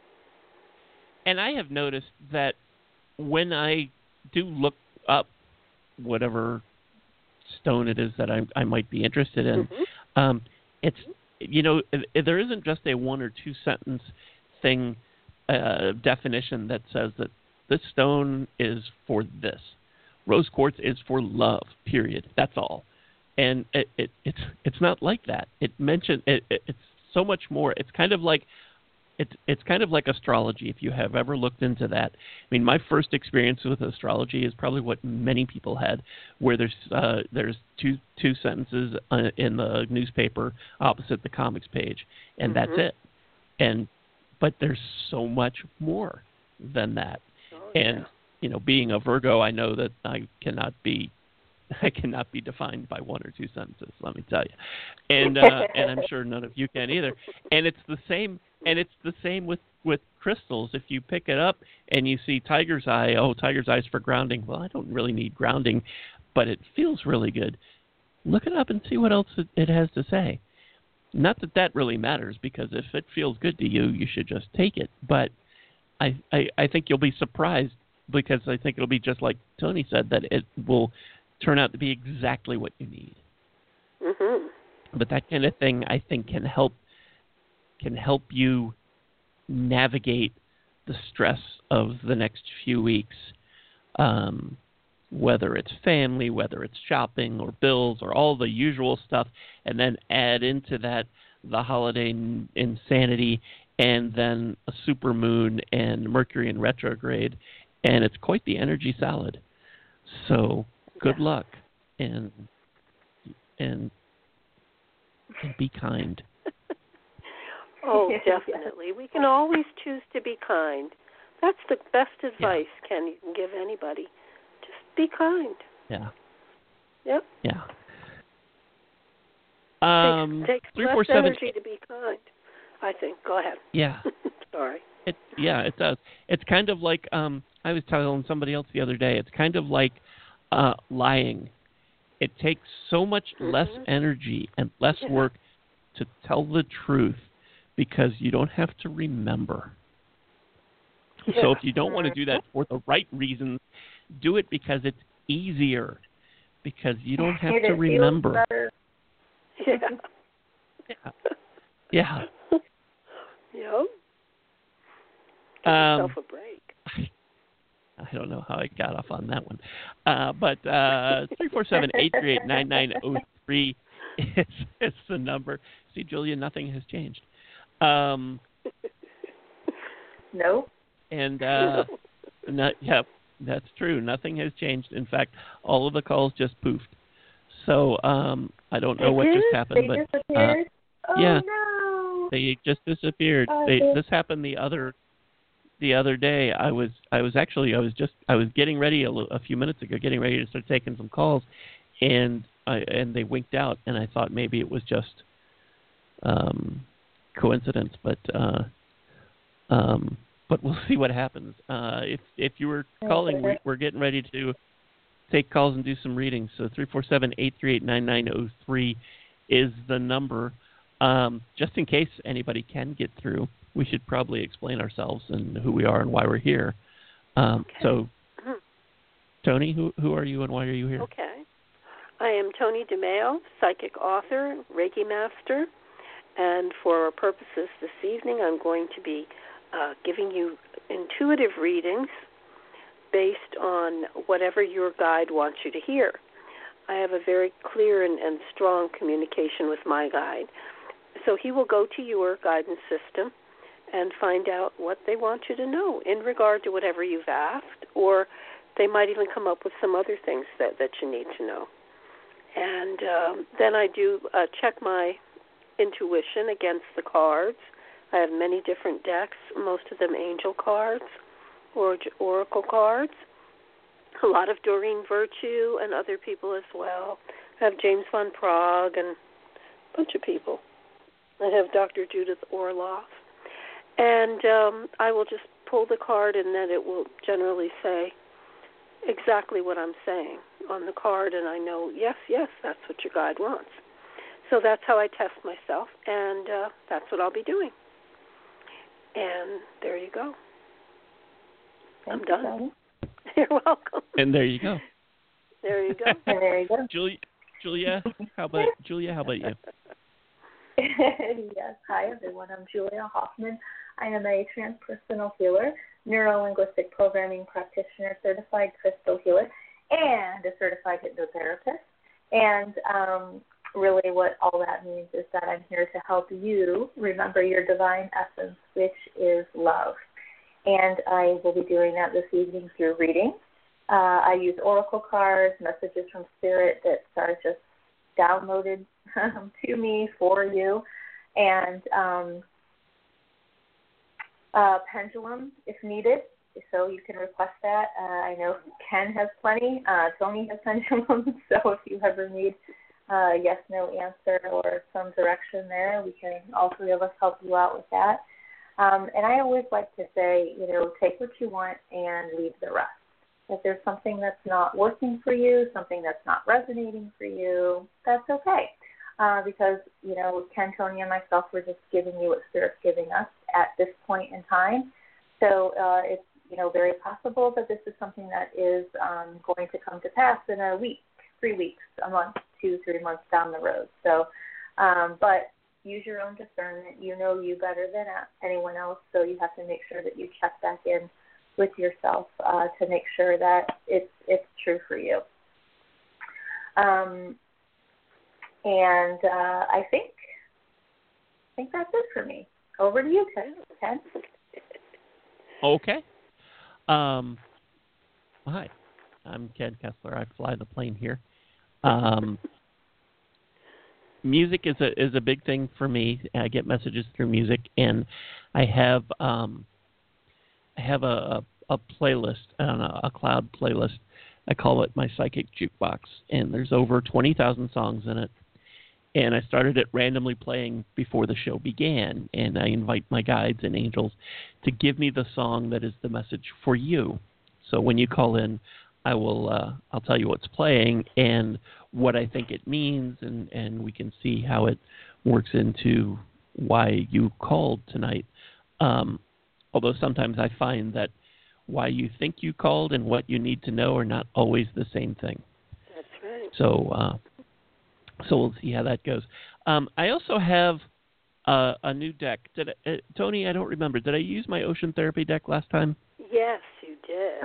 S3: And I have noticed that when I do look up whatever stone it is that I, I might be interested in,
S4: Mm-hmm.
S3: um, it's, you know, there isn't just a one or two sentence thing, uh, definition that says that this stone is for this. Rose quartz is for love, period. That's all. And it, it, it's it's not like that. It mentioned it, it, it's so much more. It's kind of like it's it's kind of like astrology. If you have ever looked into that, I mean, my first experience with astrology is probably what many people had, where there's uh, there's two two sentences uh, in the newspaper opposite the comics page, and
S4: Mm-hmm.
S3: that's it. And but there's so much more than that.
S4: Oh,
S3: and
S4: yeah.
S3: you know, being a Virgo, I know that I cannot be that cannot be defined by one or two sentences. Let me tell you, and uh, and I'm sure none of you can either. And it's the same. And it's the same with, with crystals. If you pick it up and you see tiger's eye, oh, tiger's eyes for grounding. Well, I don't really need grounding, but it feels really good. Look it up and see what else it, it has to say. Not that that really matters, because if it feels good to you, you should just take it. But I, I, I think you'll be surprised, because I think it'll be just like Tony said, that it will turn out to be exactly what you need.
S4: Mm-hmm.
S3: But that kind of thing, I think, can help can help you navigate the stress of the next few weeks, um, whether it's family, whether it's shopping or bills or all the usual stuff, and then add into that the holiday n- insanity and then a supermoon and Mercury in retrograde, and it's quite the energy salad. So good
S4: yeah.
S3: luck, and and and be kind.
S4: Oh, definitely. We can always choose to be kind. That's the best advice, yeah. Ken, you can give anybody. Just be kind.
S3: Yeah.
S4: Yep.
S3: Yeah. Um,
S4: it takes, takes
S3: three,
S4: less
S3: four, seven,
S4: energy
S3: eight.
S4: to be kind, I think. Go ahead.
S3: Yeah.
S4: Sorry.
S3: It yeah, it does. It's kind of like um, I was telling somebody else the other day. It's kind of like uh, lying. It takes so much mm-hmm. less energy and less
S4: yeah.
S3: work to tell the truth, because you don't have to remember.
S4: Yeah.
S3: So if you don't want to do that for the right reasons, do it because it's easier, because you don't have
S5: it
S3: to remember.
S4: Yeah.
S3: Yeah. Yeah.
S4: Yep. Give
S3: um,
S4: yourself a break.
S3: I don't know how I got off on that one. Uh, but uh, three four seven, eight three eight, nine nine zero three is, is the number. See, Julia, nothing has changed. Um,
S5: no.
S3: And, uh, not, yeah, that's true. Nothing has changed. In fact, all of the calls just poofed. So um, I don't know
S5: they
S3: what
S5: did?
S3: just happened.
S5: They
S3: but
S5: disappeared?
S3: Uh,
S5: oh,
S3: yeah,
S5: no.
S3: They just disappeared.
S5: Oh,
S3: they,
S5: they...
S3: This happened the other the other day. I was I was actually I was just I was getting ready a, a few minutes ago, getting ready to start taking some calls, and I and they winked out, and I thought maybe it was just um, coincidence, but uh, um, but we'll see what happens. Uh, if if you were calling, we, we're getting ready to take calls and do some readings. So three four seven, eight three eight, nine nine zero three is the number. Um, just in case anybody can get through, we should probably explain ourselves and who we are and why we're here. Um,
S4: okay.
S3: So,
S4: mm-hmm.
S3: Tony, who who are you and why are you here?
S4: Okay. I am Tony DeMeo, psychic author, Reiki master, and for our purposes this evening, I'm going to be uh, giving you intuitive readings based on whatever your guide wants you to hear. I have a very clear and, and strong communication with my guide. So he will go to your guidance system and find out what they want you to know in regard to whatever you've asked, or they might even come up with some other things that, that you need to know. And um, then I do uh, check my intuition against the cards. I have many different decks, most of them angel cards or oracle cards. A lot of Doreen Virtue and other people as well. I have James Van Praagh and a bunch of people. I have Doctor Judith Orloff. And um, I will just pull the card, and then it will generally say exactly what I'm saying on the card, and I know, yes, yes, that's what your guide wants. So that's how I test myself, and uh, that's what I'll be doing. And there you go.
S5: Thank
S4: I'm done.
S5: You,
S4: You're welcome.
S3: And there you go.
S4: There you go.
S5: and there you go.
S3: Julia, Julia, how about Julia? How about you?
S5: Yes. Hi, everyone. I'm Julia Hoffman. I am a transpersonal healer, neuro-linguistic programming practitioner, certified crystal healer, and a certified hypnotherapist. And um, really what all that means is that I'm here to help you remember your divine essence, which is love. And I will be doing that this evening through reading. Uh, I use oracle cards, messages from spirit that are just downloaded to me for you, and um, uh, pendulum if needed. so you can request that. Uh, I know Ken has plenty. Uh, Tony has pendulums, so if you ever need a yes, no answer or some direction there, we can, all three of us, help you out with that. Um, and I always like to say, you know, take what you want and leave the rest. If there's something that's not working for you, something that's not resonating for you, that's okay. Uh, because, you know, Ken, Tony, and myself, we're just giving you what Spirit's giving us at this point in time. So uh, it's, you know, very possible that this is something that is um, going to come to pass in a week, three weeks, a month, two, three months down the road. So, um, but use your own discernment. You know you better than anyone else, so you have to make sure that you check back in with yourself uh, to make sure that it's it's true for you. Um, and uh, I think I think that's it for me. Over to you, Ken. Ken?
S3: Okay. Um, hi, I'm Ken Kessler. I fly the plane here. Um, music is a is a big thing for me. I get messages through music, and I have um, I have a, a, a playlist, on a, a cloud playlist. I call it my psychic jukebox, and there's over twenty thousand songs in it. And I started it randomly playing before the show began, and I invite my guides and angels to give me the song that is the message for you. So when you call in, I will uh, I'll tell you what's playing and what I think it means, and, and we can see how it works into why you called tonight. Um, although sometimes I find that why you think you called and what you need to know are not always the same thing.
S4: That's right.
S3: So, uh, so we'll see how that goes. Um, I also have uh, a new deck. Did I, uh, Tony? I don't remember. Did I use my Ocean Therapy deck last time?
S4: Yes, you did.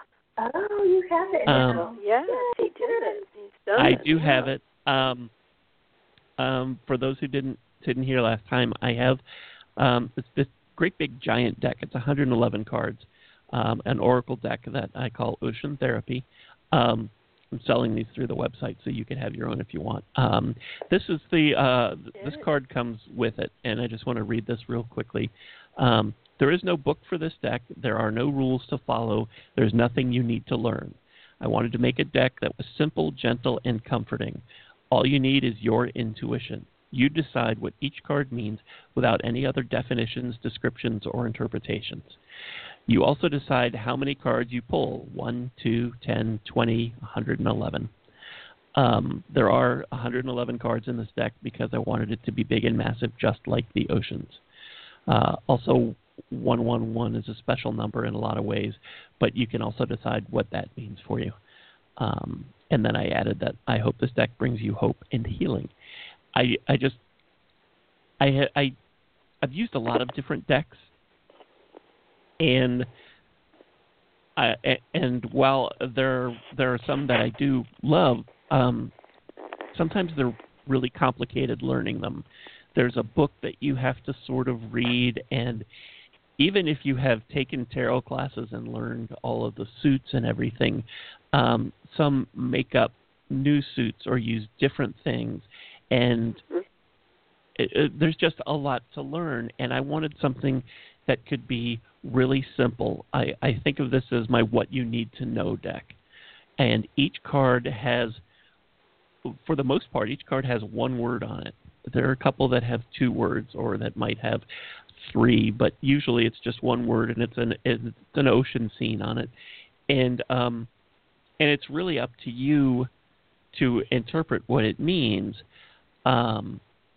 S5: Oh, you have it
S3: Um,
S5: now.
S4: Yes, he did it. He's done
S3: I
S4: it.
S3: do
S4: yeah.
S3: have it. Um, um, for those who didn't didn't hear last time, I have um, it's this great big giant deck. It's one hundred eleven cards, um, an oracle deck that I call Ocean Therapy. Um, I'm selling these through the website, so you can have your own if you want. Um, this is the uh, this card comes with it, and I just want to read this real quickly. Um, there is no book for this deck. There are no rules to follow. There's nothing you need to learn. I wanted to make a deck that was simple, gentle, and comforting. All you need is your intuition. You decide what each card means without any other definitions, descriptions, or interpretations. You also decide how many cards you pull, one, two, ten, twenty, one hundred eleven. Um, there are one hundred eleven cards in this deck because I wanted it to be big and massive, just like the oceans. Uh, also, one one one is a special number in a lot of ways, but you can also decide what that means for you. Um, and then I added that I hope this deck brings you hope and healing. I I just I I I've used a lot of different decks, and I and while there there are some that I do love, um, sometimes they're really complicated learning them. There's a book that you have to sort of read, and even if you have taken tarot classes and learned all of the suits and everything, um, some make up new suits or use different things, and it, it, there's just a lot to learn, and I wanted something that could be really simple. I, I think of this as my what you need to know deck, and each card has, for the most part, each card has one word on it. There are a couple that have two words or that might have three, but usually it's just one word, and it's an it's an ocean scene on it, and um, and it's really up to you to interpret what it means. Um,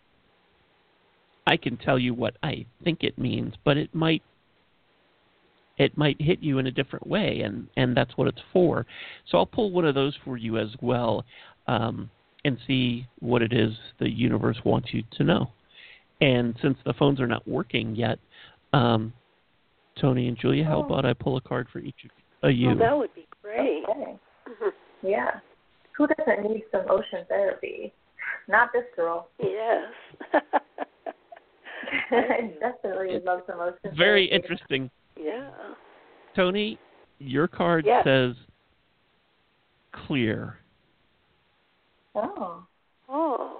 S3: I can tell you what I think it means, but it might it might hit you in a different way, and, and that's what it's for. So I'll pull one of those for you as well, um, and see what it is the universe wants you to know. And since the phones are not working yet, um, Tony and Julia, how about I pull a card for each of you?
S4: Oh, that would be great.
S5: Okay. Yeah. Who doesn't need some ocean therapy? Not this girl.
S4: Yes.
S5: I definitely would love some ocean therapy.
S3: Very interesting.
S4: Yeah.
S3: Tony, your card
S4: yes.
S3: says clear.
S5: Oh.
S4: Oh.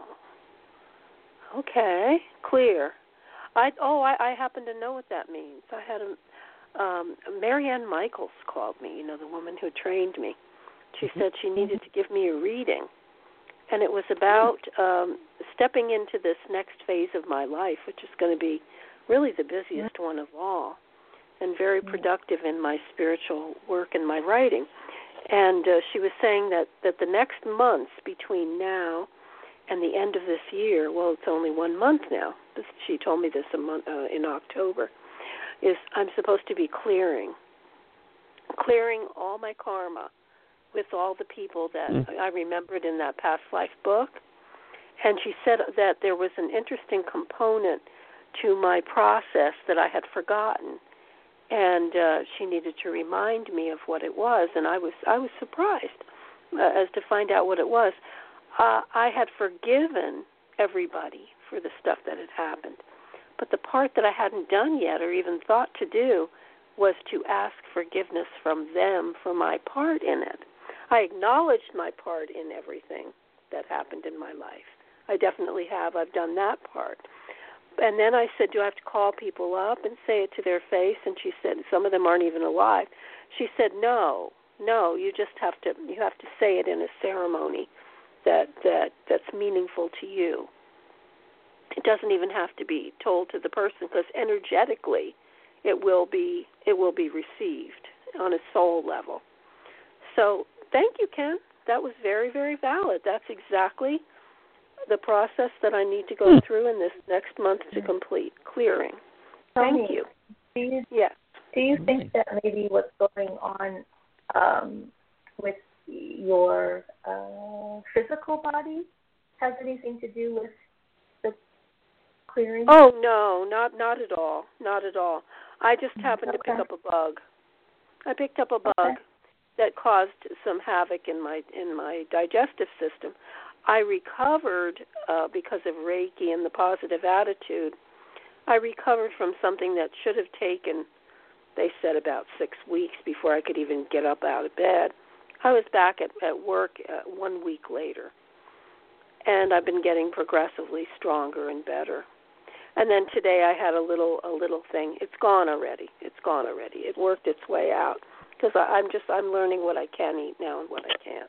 S4: Okay. Clear. I oh I, I happen to know what that means. I had a um, Marianne Michaels called me, you know, the woman who trained me. She said she needed to give me a reading. And it was about um, stepping into this next phase of my life, which is going to be really the busiest one of all, and very productive in my spiritual work and my writing. And uh, she was saying that, that the next months between now and the end of this year, well, it's only one month now. This, she told me this a month, uh, in October, is I'm supposed to be clearing, clearing all my karma with all the people that mm. I remembered in that past life book. And she said that there was an interesting component to my process that I had forgotten, and uh, she needed to remind me of what it was. And I was I was surprised uh, as to find out what it was. Uh, I had forgiven everybody for the stuff that had happened, but the part that I hadn't done yet or even thought to do was to ask forgiveness from them for my part in it. I acknowledged my part in everything that happened in my life. I definitely have. I've done that part. And then I said, do I have to call people up and say it to their face? And she said, some of them aren't even alive. She said, no, no, you just have to you have to say it in a ceremony that, that that's meaningful to you. It doesn't even have to be told to the person, because energetically it will be it will be received on a soul level. So thank you, Ken. That was very, very valid. That's exactly the process that I need to go through in this next month to complete clearing. Thank
S5: Tony,
S4: you.
S5: Do you,
S4: yes.
S5: do you think that maybe what's going on um, with your uh, physical body has anything to do with the clearing?
S4: Oh, no, not not at all. Not at all. I just happened okay. to pick up a bug. I picked up a bug okay. that caused some havoc in my in my digestive system. I recovered uh, because of Reiki and the positive attitude. I recovered from something that should have taken, they said, about six weeks before I could even get up out of bed. I was back at, at work uh, one week later, and I've been getting progressively stronger and better. And then today I had a little a little thing. It's gone already. It's gone already. It worked its way out, because I'm just I'm learning what I can eat now and what I can't.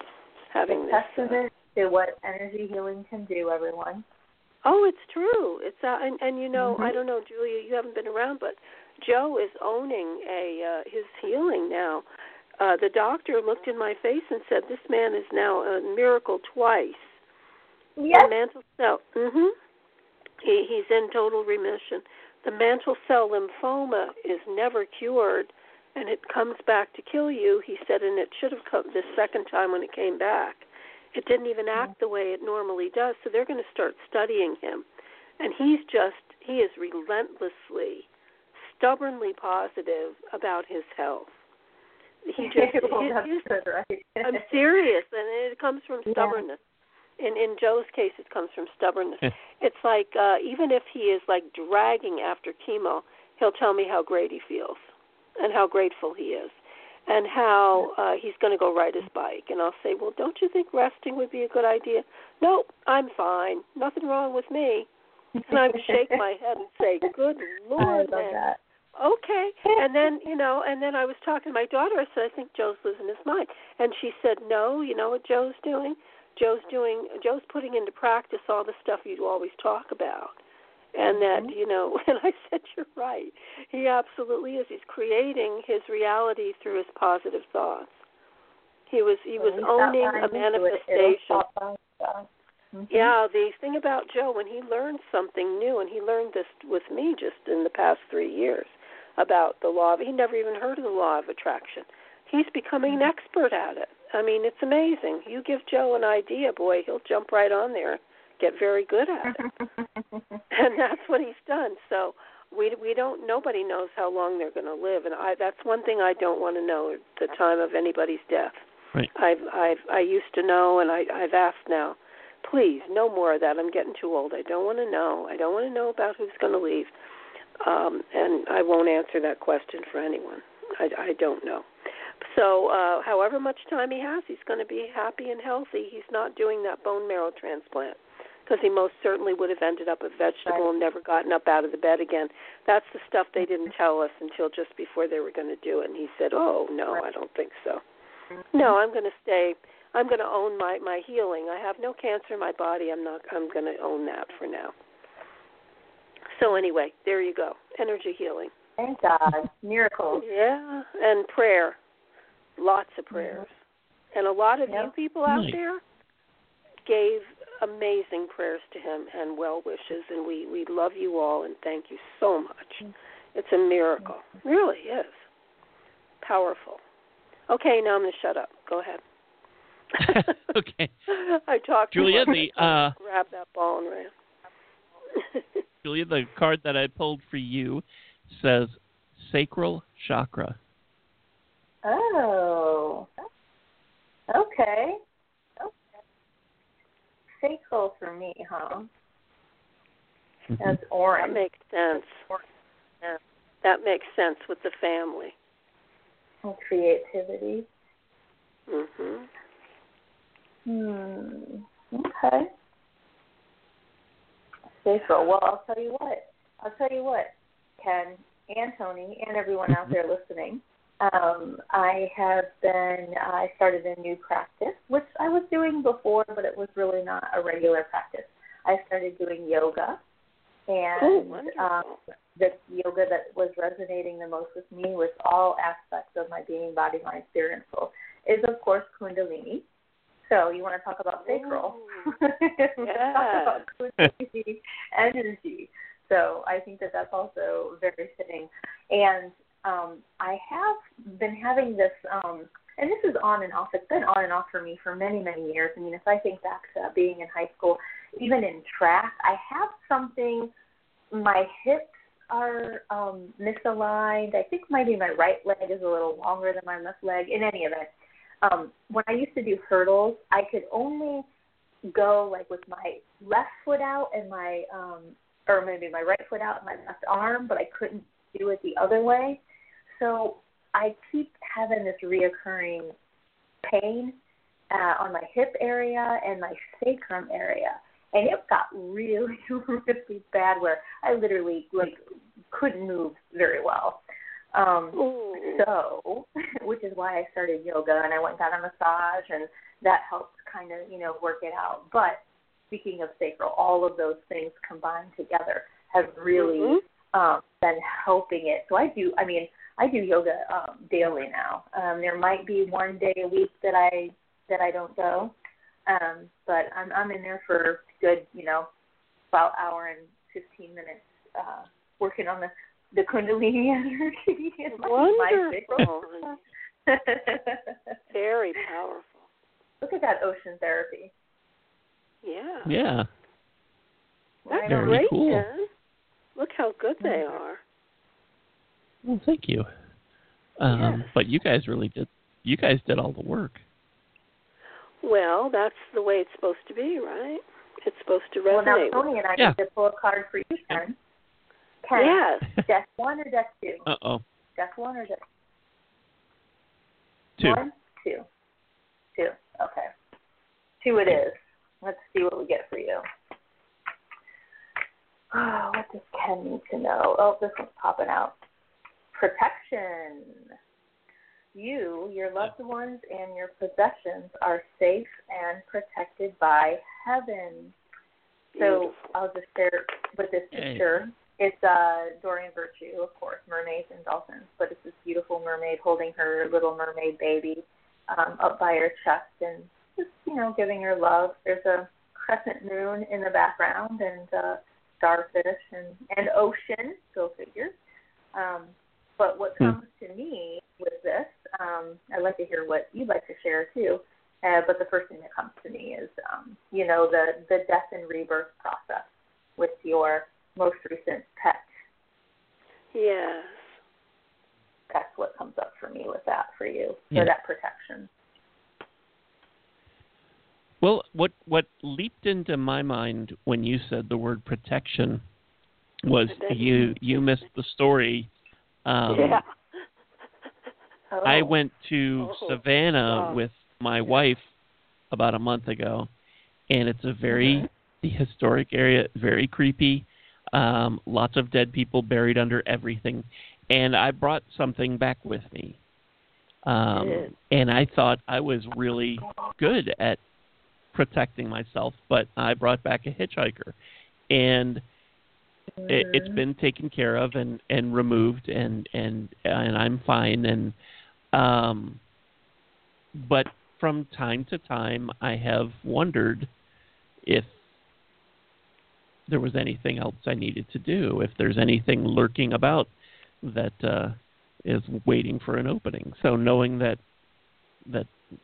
S4: Having this.
S5: Testament to what energy healing can do, everyone.
S4: Oh, it's true. It's uh, and and you know,
S5: mm-hmm.
S4: I don't know, Julia, you haven't been around, but Joe is owning a uh, his healing now. Uh, the doctor looked in my face and said, "This man is now a miracle twice."
S5: Yes.
S4: The mantle cell. Mhm. He he's in total remission. The mantle cell lymphoma is never cured, and it comes back to kill you. He said, and it should have come this second time when it came back. It didn't even act the way it normally does, so they're going to start studying him. And he's just, he is relentlessly, stubbornly positive about his health. He just,
S5: well,
S4: his,
S5: that's
S4: his,
S5: good, right?
S4: I'm serious, and it comes from stubbornness. Yeah. In in Joe's case, it comes from stubbornness. It's like, uh, even if he is like dragging after chemo, he'll tell me how great he feels and how grateful he is, and how uh, he's going to go ride his bike. And I'll say, well, don't you think resting would be a good idea? Nope, I'm fine. Nothing wrong with me. And I would shake my head and say, good Lord,
S5: I love
S4: man.
S5: that.
S4: Okay. And then, you know, and then I was talking to my daughter. I said, I think Joe's losing his mind. And she said, no, you know what Joe's doing? Joe's doing, Joe's putting into practice all the stuff you always talk about. And that, you know, and I said, you're right. He absolutely is. He's creating his reality through his positive thoughts. He was he was well, owning a manifestation. Mm-hmm. Yeah, the thing about Joe, when he learned something new, and he learned this with me just in the past three years about the law of, he never even heard of the law of attraction. He's becoming an expert at it. I mean, it's amazing. You give Joe an idea, boy, he'll jump right on there, get very good at it. And that's what he's done. So we we don't, nobody knows how long they're going to live. And I that's one thing I don't want to know, the time of anybody's death.
S3: Right.
S4: I've, I've, I used to know, and I, I've asked now, please, no more of that. I'm getting too old. I don't want to know. I don't want to know about who's going to leave. Um, and I won't answer that question for anyone. I, I don't know. So uh, however much time he has, he's going to be happy and healthy. He's not doing that bone marrow transplant because he most certainly would have ended up a vegetable right. and never gotten up out of the bed again. That's the stuff they didn't tell us until just before they were going to do it. And he said, oh, no, right. I don't think so. Mm-hmm. No, I'm going to stay. I'm going to own my, my healing. I have no cancer in my body. I'm not. I'm going to own that for now. So anyway, there you go. Energy healing.
S5: Thank God. Miracles.
S4: Yeah, and prayer. Lots of prayers. Mm-hmm. And a lot of yep. you people out nice. there gave amazing prayers to him and well wishes, and we, we love you all and thank you so much. It's a miracle. It really is. Powerful. Okay, now I'm going to shut up. Go ahead.
S3: Okay.
S4: I talked
S3: Julia,
S4: to
S3: the uh,
S4: grab that ball and ran.
S3: Julia, the card that I pulled for you says sacral chakra.
S5: Oh. Okay. Sacral for me, huh?
S3: Mm-hmm.
S5: That's orange.
S4: That makes sense. Yeah. That makes sense with the family.
S5: And creativity.
S4: Mhm.
S5: Hmm. Okay. Sacral. Well, I'll tell you what. I'll tell you what, Ken and Tony and everyone out there listening. Um, I have been, uh, I started a new practice, which I was doing before, but it was really not a regular practice. I started doing yoga, and
S4: oh,
S5: um, the yoga that was resonating the most with me with all aspects of my being, body, mind, spirit, and soul is, of course, Kundalini. So you want to talk about sacral.
S4: Yeah.
S5: Talk about Kundalini energy. So I think that that's also very fitting. And Um, I have been having this, um, and this is on and off. It's been on and off for me for many, many years. I mean, if I think back to being in high school, even in track, I have something, my hips are um, misaligned. I think maybe my right leg is a little longer than my left leg. In any event, um, when I used to do hurdles, I could only go like with my left foot out and my, um, or maybe my right foot out and my left arm, but I couldn't do it the other way. So I keep having this reoccurring pain uh, on my hip area and my sacrum area. And it got really, really bad where I literally like couldn't move very well. Um, so, which is why I started yoga and I went and got a massage, and that helped kind of, you know, work it out. But speaking of sacral, all of those things combined together have really mm-hmm. um, been helping it. So I do, I mean, I do yoga um, daily now. Um, there might be one day a week that I that I don't go, um, but I'm I'm in there for good, you know, about an hour and fifteen minutes uh, working on the the Kundalini energy.
S4: Wonderful. Very powerful.
S5: Look at that ocean therapy.
S4: Yeah.
S3: Yeah.
S4: That's
S3: Very
S4: great,
S3: cool.
S4: Jen. Look how good they are.
S3: Well, thank you. Um,
S4: yes.
S3: But you guys really did. You guys did all the work.
S4: Well, that's the way it's supposed to be, right? It's supposed to resonate.
S5: Well, now Tony and I
S3: yeah.
S5: need to pull a card for you, Ken. Ken,
S4: yes.
S5: Deck one or deck two?
S3: Uh oh.
S5: Deck one or deck
S3: two?
S5: One, two, two. Okay, two it is. Let's see what we get for you. Oh, what does Ken need to know? Oh, this one's popping out. Protection. You, your loved ones, and your possessions are safe and protected by heaven. So I'll just share with this picture. It's uh, Dorian Virtue, of course, mermaids and dolphins, but it's this beautiful mermaid holding her little mermaid baby um, up by her chest and just, you know, giving her love. There's a crescent moon in the background and uh, starfish and, and ocean, go figure. Um, but what comes to me with this, um, I'd like to hear what you'd like to share too, uh, but the first thing that comes to me is, um, you know, the, the death and rebirth process with your most recent pet.
S4: Yes.
S5: That's what comes up for me with that for you,
S3: yeah.
S5: for that protection.
S3: Well, what what leaped into my mind when you said the word protection was you you missed the story. Um,
S4: yeah.
S5: Oh.
S3: I went to
S4: oh.
S3: Savannah
S4: wow.
S3: with my wife about a month ago, and it's a very the historic area very creepy. Um, lots of dead people buried under everything. And I brought something back with me. Um, and I thought I was really good at protecting myself, but I brought back a hitchhiker. And it, it's been taken care of and, and removed, and, and, and I'm fine. And um, but from time to time, I have wondered if there was anything else I needed to do, if there's anything lurking about that uh, is waiting for an opening. So knowing that that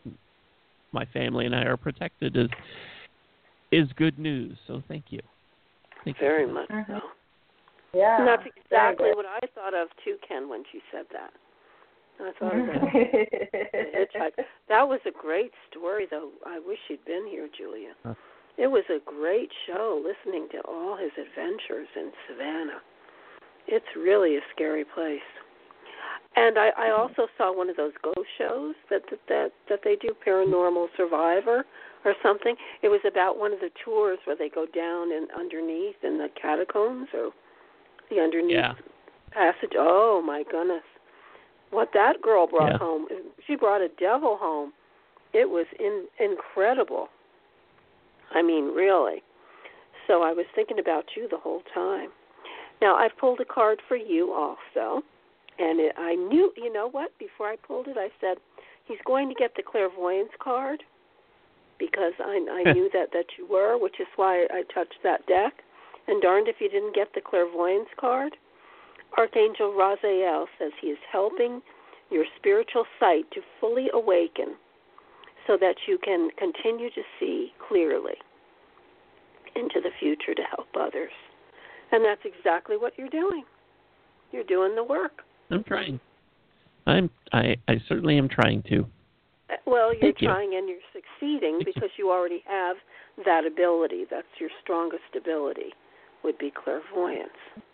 S3: my family and I are protected is is good news. So thank you. Thank
S4: Very
S3: you.
S4: much so.
S5: Yeah.
S4: And that's exactly what I thought of too, Ken, when she said that. I thought of that. Hitchhiker. That was a great story, though. I wish you'd been here, Julia.
S3: Huh.
S4: It was a great show, listening to all his adventures in Savannah. It's really a scary place. And I, I also saw one of those ghost shows that, that that that they do, Paranormal Survivor or something. It was about one of the tours where they go down and underneath in the catacombs or the underneath
S3: Yeah.
S4: passage. Oh, my goodness. What that girl brought
S3: Yeah.
S4: home, she brought a devil home. It was in, incredible. I mean, really. So I was thinking about you the whole time. Now, I've pulled a card for you also. And it, I knew, you know what, before I pulled it, I said, he's going to get the clairvoyance card because I, I knew that, that you were, which is why I touched that deck. And darned if you didn't get the clairvoyance card. Archangel Raziel says he is helping your spiritual sight to fully awaken so that you can continue to see clearly into the future to help others. And that's exactly what you're doing. You're doing the work.
S3: I'm trying. I'm. I. I certainly am trying to.
S4: Well, you're
S3: Thank you.
S4: trying and you're succeeding
S3: Thank
S4: because you. you already have that ability. That's your strongest ability, would be clairvoyance.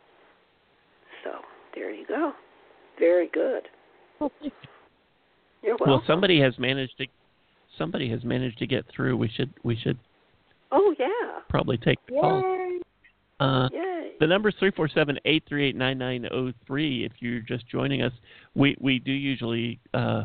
S4: So there you go. Very good.
S3: Well, thank you.
S4: You're welcome.
S3: Well, somebody has managed to. Somebody has managed to get through. We should. We should
S4: Oh yeah.
S3: probably take the call.
S5: Yay.
S3: Uh,
S4: Yay.
S3: The number is three four seven, eight three eight, nine nine zero three. If you're just joining us, we we do usually uh,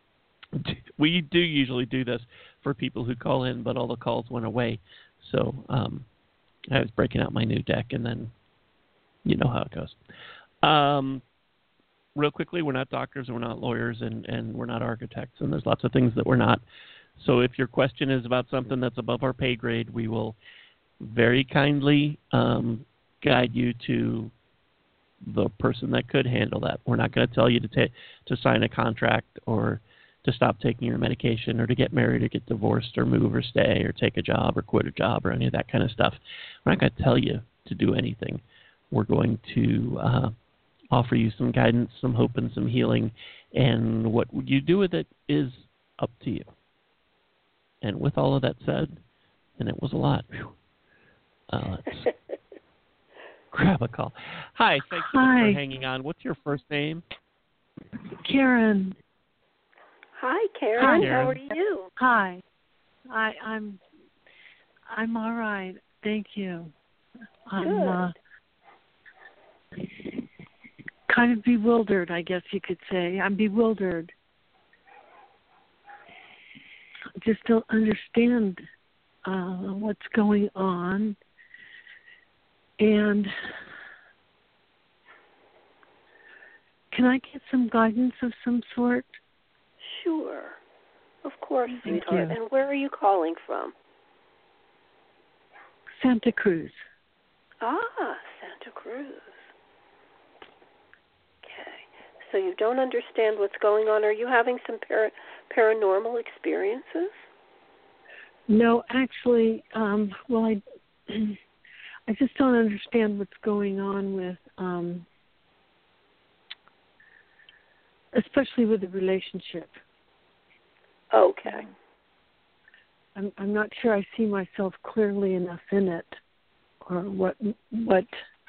S3: we do usually do this for people who call in, but all the calls went away. So um, I was breaking out my new deck, and then you know how it goes. Um, real quickly, we're not doctors, and we're not lawyers, and, and we're not architects, and there's lots of things that we're not. So if your question is about something that's above our pay grade, we will very kindly um, guide you to the person that could handle that. We're not going to tell you to ta- to sign a contract or to stop taking your medication or to get married or get divorced or move or stay or take a job or quit a job or any of that kind of stuff. We're not going to tell you to do anything. We're going to uh, offer you some guidance, some hope, and some healing, and what you do with it is up to you. And with all of that said, and it was a lot, whew, uh, let's grab a call. Hi, thanks so much
S1: Hi.
S3: for hanging on. What's your first name?
S1: Karen.
S4: Hi, Karen.
S3: Hi,
S4: How
S3: Karen.
S4: are you?
S1: Hi. I, I'm I'm all right. Thank you. I'm uh, kind of bewildered, I guess you could say. I'm bewildered. I just don't understand uh, what's going on. And can I get some guidance of some sort?
S4: Sure. Of course,
S1: Thank
S4: sweetheart.
S1: you.
S4: And where are you calling from?
S1: Santa Cruz.
S4: Ah, Santa Cruz. Okay. So you don't understand what's going on. Are you having some para- paranormal experiences?
S1: No, actually, um, well, I, I just don't understand what's going on with, um, especially with the relationship.
S4: Okay.
S1: I'm, I'm not sure I see myself clearly enough in it, or what, what,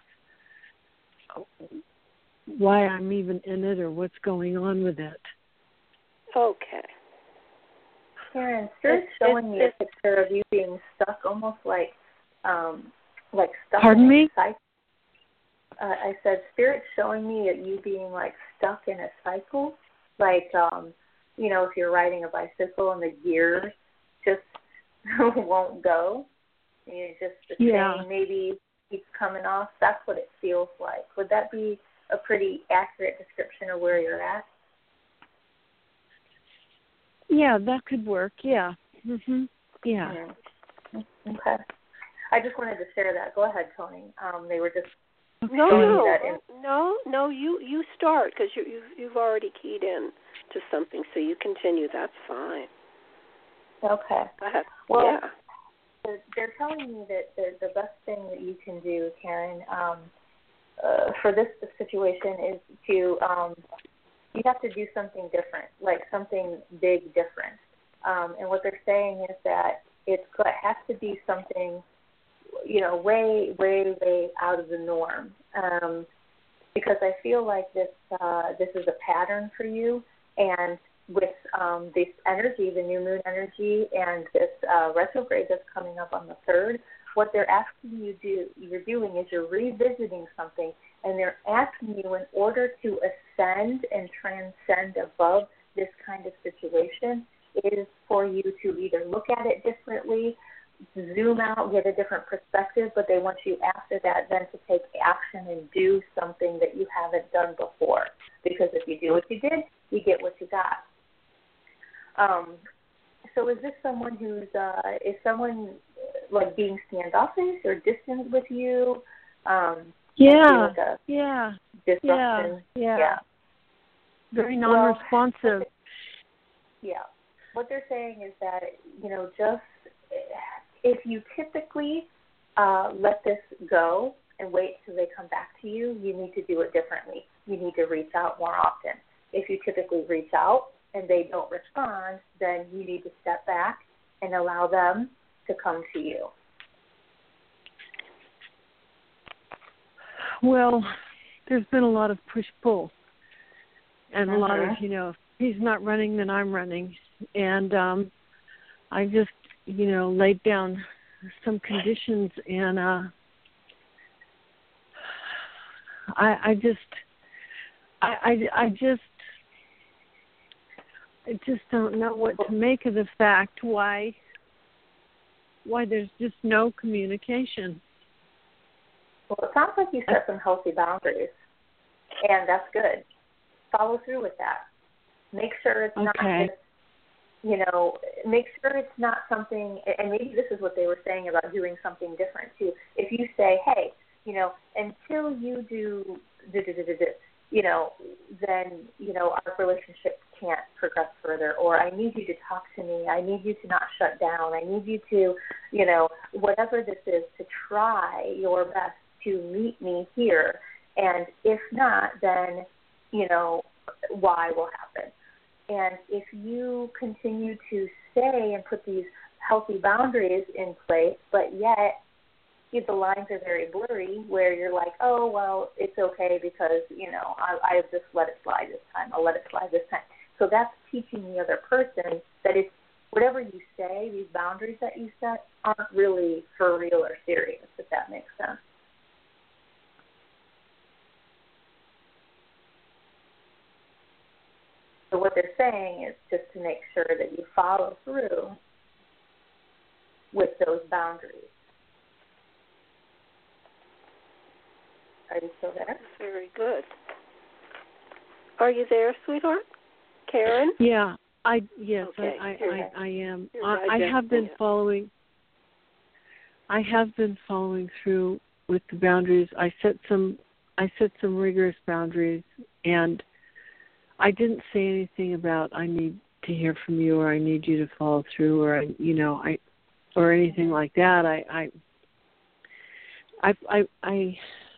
S1: why I'm even in it, or what's going on with it.
S4: Okay.
S5: Karen, Spirit's
S4: It's-
S5: showing
S4: it's-
S5: me a picture of you being stuck almost like um, like stuck
S1: Pardon
S5: in
S1: me?
S5: a cycle. Uh, I said, Spirit's showing me that you being like stuck in a cycle, like, um, you know, if you're riding a bicycle and the gears just won't go, and you're just the
S1: Yeah.
S5: chain maybe keeps coming off. That's what it feels like. Would that be a pretty accurate description of where you're at?
S1: Yeah, that could work. Yeah. Mhm. Yeah.
S5: Mm-hmm. Okay. I just wanted to share that. Go ahead, Tony. Um, they were just
S4: No,
S5: showing
S4: no,
S5: me that. In-
S4: no, no. You you start because you you've, you've already keyed in to something, so you continue. That's fine.
S5: okay.
S4: Go ahead.
S5: Well,
S4: yeah.
S5: they're, they're telling me that the, the best thing that you can do, Karen, um, uh, for this situation is to um, you have to do something different, like something big different. Um, and what they're saying is that it's it has to be something, you know, way, way, way out of the norm. Um, because I feel like this uh, this is a pattern for you, and with um, this energy, the new moon energy, and this uh, retrograde that's coming up on the third, what they're asking you do, you're doing is you're revisiting something, and they're asking you in order to ascend and transcend above this kind of situation is for you to either look at it differently, zoom out, get a different perspective, but they want you after that then to take action and do something that you haven't done before. Because if you do what you did, you get what you got. Um, so is this someone who's, uh, is someone like being standoffish or distant with you? Um,
S1: Yeah.
S5: like a
S1: yeah.
S5: disruption?
S1: Yeah. Yeah.
S5: yeah.
S1: Very non-responsive.
S5: Well, yeah. What they're saying is that, you know, just if you typically uh, let this go and wait till they come back to you, you need to do it differently. You need to reach out more often. If you typically reach out and they don't respond, then you need to step back and allow them to come to you.
S1: Well, there's been a lot of push-pull and
S5: uh-huh.
S1: a lot of, you know, if he's not running, then I'm running. And um, I just, you know, laid down some conditions, and uh, I, I just, I, I, I just, I just don't know what to make of the fact why, why there's just no communication.
S5: Well, it sounds like you set some healthy boundaries, and that's good. Follow through with that. Make sure it's not
S1: okay.
S5: just, you know, make sure it's not something, and maybe this is what they were saying about doing something different too. If you say, hey, you know, until you do, do, do, do, do, do, you know, then, you know, our relationship can't progress further, or I need you to talk to me, I need you to not shut down, I need you to, you know, whatever this is, to try your best to meet me here, and if not, then, you know, why will happen. And if you continue to stay and put these healthy boundaries in place, but yet if the lines are very blurry where you're like, oh, well, it's okay because, you know, I, I've just let it slide this time. I'll let it slide this time. So that's teaching the other person that it's whatever you say, these boundaries that you set aren't really for real or serious, if that makes sense. So what they're saying is just to make sure that you follow through with those boundaries. Are you still there?
S4: Very good. Are you there, sweetheart? Karen?
S1: Yeah, I yes,
S4: okay.
S1: I, I,
S4: right.
S1: I, I am.
S4: You're
S1: I,
S4: right.
S1: I have been
S4: yeah.
S1: following. I have been following through with the boundaries. I set some. I set some rigorous boundaries, and I didn't say anything about I need to hear from you or I need you to follow through or I, you know, I, or anything like that. I, I, I, I, I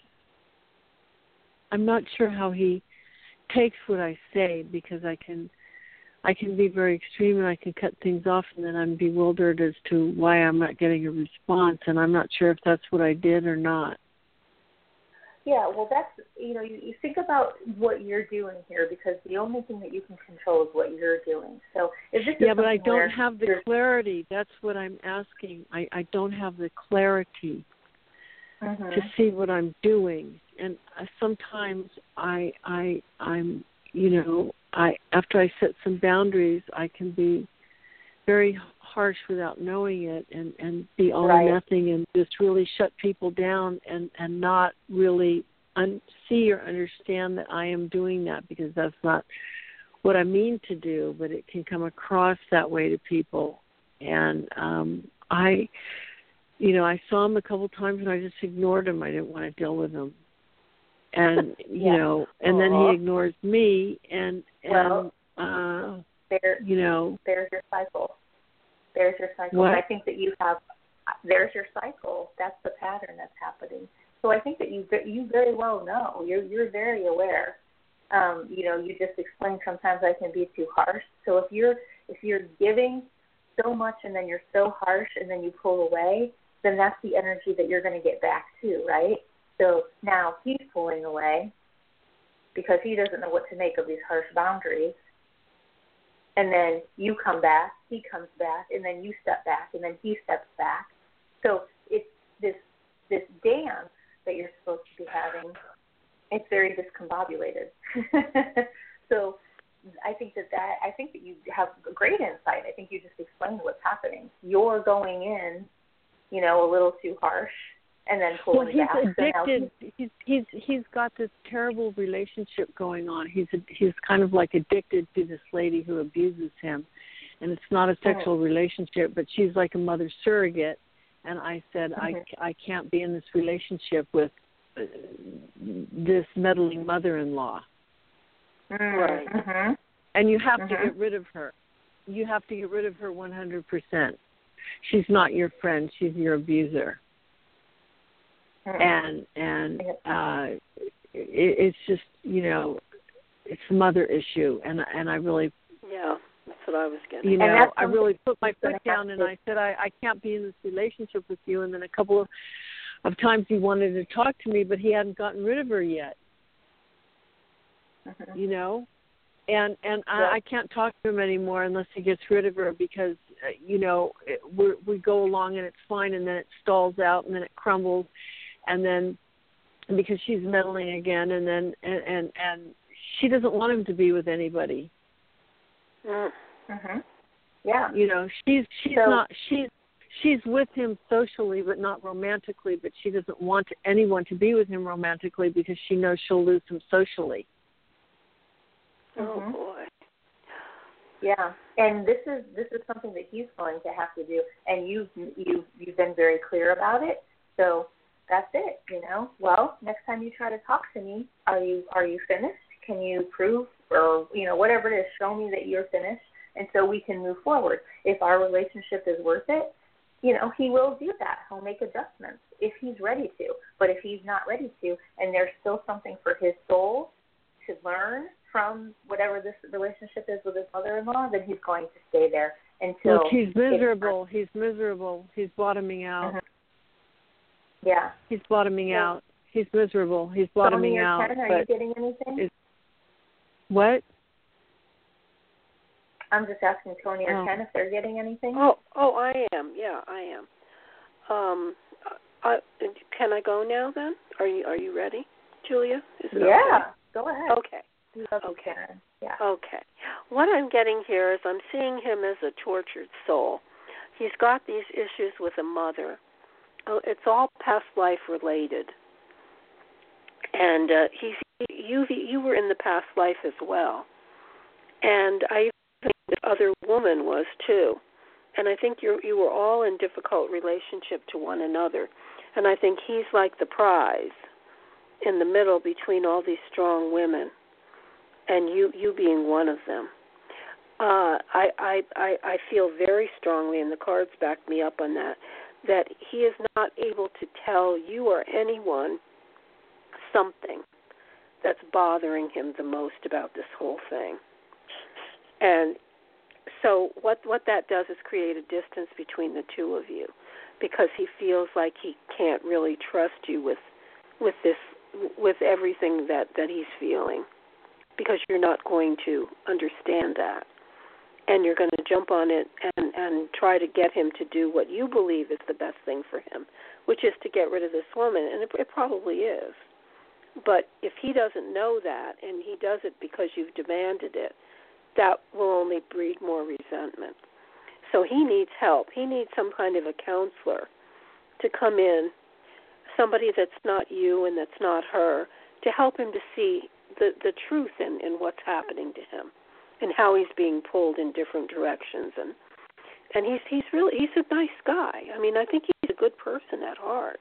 S1: I'm not sure how he takes what I say because I can, I can be very extreme and I can cut things off and then I'm bewildered as to why I'm not getting a response and I'm not sure if that's what I did or not.
S5: Yeah, well, that's, you know, you, you think about what you're doing here, because the only thing that you can control is what you're doing. So if this is
S1: yeah, but I don't have the
S5: you're...
S1: clarity. That's what I'm asking. I, I don't have the clarity
S5: mm-hmm.
S1: to see what I'm doing. And uh, sometimes I, I, I'm, you know, I after I set some boundaries, I can be very harsh without knowing it, and, and be all
S5: right.
S1: or nothing, and just really shut people down, and, and not really un- see or understand that I am doing that, because that's not what I mean to do, but it can come across that way to people. And um, I, you know, I saw him a couple times and I just ignored him. I didn't want to deal with him. And, you
S5: yeah.
S1: know, and
S5: Aww.
S1: then he ignores me, and, and
S5: well,
S1: uh,
S5: there,
S1: you know.
S5: There's your cycle. There's your cycle.
S1: What?
S5: And I think that you have, there's your cycle. That's the pattern that's happening. So I think that you you very well know. You're you're very aware. Um, you know, you just explained sometimes I can be too harsh. So if you're if you're giving so much and then you're so harsh and then you pull away, then that's the energy that you're going to get back too, right? So now he's pulling away because he doesn't know what to make of these harsh boundaries. And then you come back, he comes back, and then you step back, and then he steps back. So it's this this dance that you're supposed to be having. It's very discombobulated. So I think that, that I think that you have great insight. I think you just explained what's happening. You're going in, you know, a little too harsh, and then pulling
S1: well, he's
S5: back.
S1: addicted.
S5: So
S1: he's he's he's got this terrible relationship going on. He's a, he's kind of like addicted to this lady who abuses him, and it's not a sexual mm-hmm. relationship, but she's like a mother surrogate. And I said, mm-hmm. I I can't be in this relationship with uh, this meddling mother-in-law.
S5: Right. Mm-hmm.
S1: And you have
S5: mm-hmm.
S1: to get rid of her. You have to get rid of her one hundred percent. She's not your friend. She's your abuser. And and uh, it, it's just, you know, it's a mother issue, and and I really
S4: yeah, that's what I was getting.
S1: You know, I really put my foot down, and I said I, I can't be in this relationship with you. And then a couple of, of times he wanted to talk to me, but he hadn't gotten rid of her yet.
S5: Mm-hmm.
S1: You know, and and
S5: yeah.
S1: I, I can't talk to him anymore unless he gets rid of her, because uh, you know it, we we go along and it's fine, and then it stalls out, and then it crumbles. And then because she's meddling again, and then and, and and she doesn't want him to be with anybody.
S5: Mm-hmm. Yeah,
S1: you know, she's she's
S5: so,
S1: not she's she's with him socially, but not romantically. But she doesn't want anyone to be with him romantically because she knows she'll lose him socially.
S4: Oh boy.
S5: Yeah, and this is this is something that he's going to have to do, and you've you've you've been very clear about it. So. That's it, you know. Well, next time you try to talk to me, are you are you finished? Can you prove, or you know, whatever it is, show me that you're finished, and so we can move forward. If our relationship is worth it, you know, he will do that. He'll make adjustments if he's ready to. But if he's not ready to, and there's still something for his soul to learn from whatever this relationship is with his mother-in-law, then he's going to stay there until.
S1: Look, he's miserable. He's miserable. He's bottoming out.
S5: Mm-hmm. Yeah.
S1: He's bottoming
S5: yeah.
S1: out. He's miserable. He's bottoming
S5: Tony or
S1: out.
S5: Ken, are
S1: but
S5: you getting anything?
S1: What?
S5: I'm just asking Tony or
S1: oh.
S5: Ken if they're getting anything.
S4: Oh, oh, I am. Yeah, I am. Um, I, can I go now? Then are you are you ready, Julia? Is it
S5: yeah.
S4: okay?
S5: Go ahead.
S4: Okay.
S5: Okay. Yeah.
S4: Okay. What I'm getting here is I'm seeing him as a tortured soul. He's got these issues with a mother. Oh, it's all past life related, and uh, he's you. You were in the past life as well, and I think the other woman was too, and I think you you were all in difficult relationship to one another, and I think he's like the prize in the middle between all these strong women, and you you being one of them. Uh, I, I I I feel very strongly, and the cards back me up on that, that he is not able to tell you or anyone something that's bothering him the most about this whole thing. And so what what that does is create a distance between the two of you, because he feels like he can't really trust you with with this with everything that, that he's feeling, because you're not going to understand that. And you're going to jump on it and, and try to get him to do what you believe is the best thing for him, which is to get rid of this woman, and it, it probably is. But if he doesn't know that, and he does it because you've demanded it, that will only breed more resentment. So he needs help. He needs some kind of a counselor to come in, somebody that's not you and that's not her, to help him to see the, the truth in, in what's happening to him and how he's being pulled in different directions. And and he's he's really he's a nice guy. I mean, I think he's a good person at heart.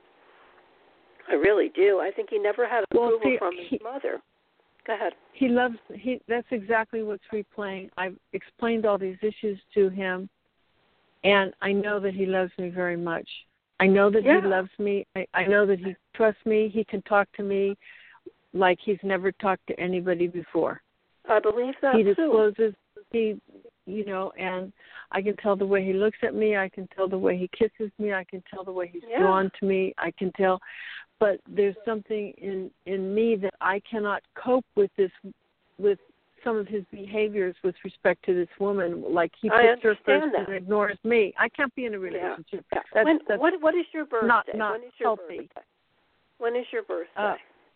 S4: I really do. I think he never had approval
S1: well, see,
S4: from his
S1: he,
S4: mother. Go ahead.
S1: He loves he. That's exactly what's replaying. I've explained all these issues to him, and I know that he loves me very much. I know that
S4: yeah.
S1: he loves me. I, I know that he trusts me. He can talk to me like he's never talked to anybody before.
S4: I believe that
S1: he
S4: too.
S1: discloses he, you know, and I can tell the way he looks at me. I can tell the way he kisses me. I can tell the way he's
S4: yeah.
S1: drawn to me. I can tell. But there's something in, in me that I cannot cope with this, with some of his behaviors with respect to this woman. Like he puts her first
S4: that.
S1: and ignores me. I can't be in a relationship.
S4: Yeah.
S1: That's,
S4: when,
S1: that's
S4: what, what is your birthday?
S1: Not, not
S4: when is your
S1: healthy.
S4: birthday? When is your birthday?
S1: Uh,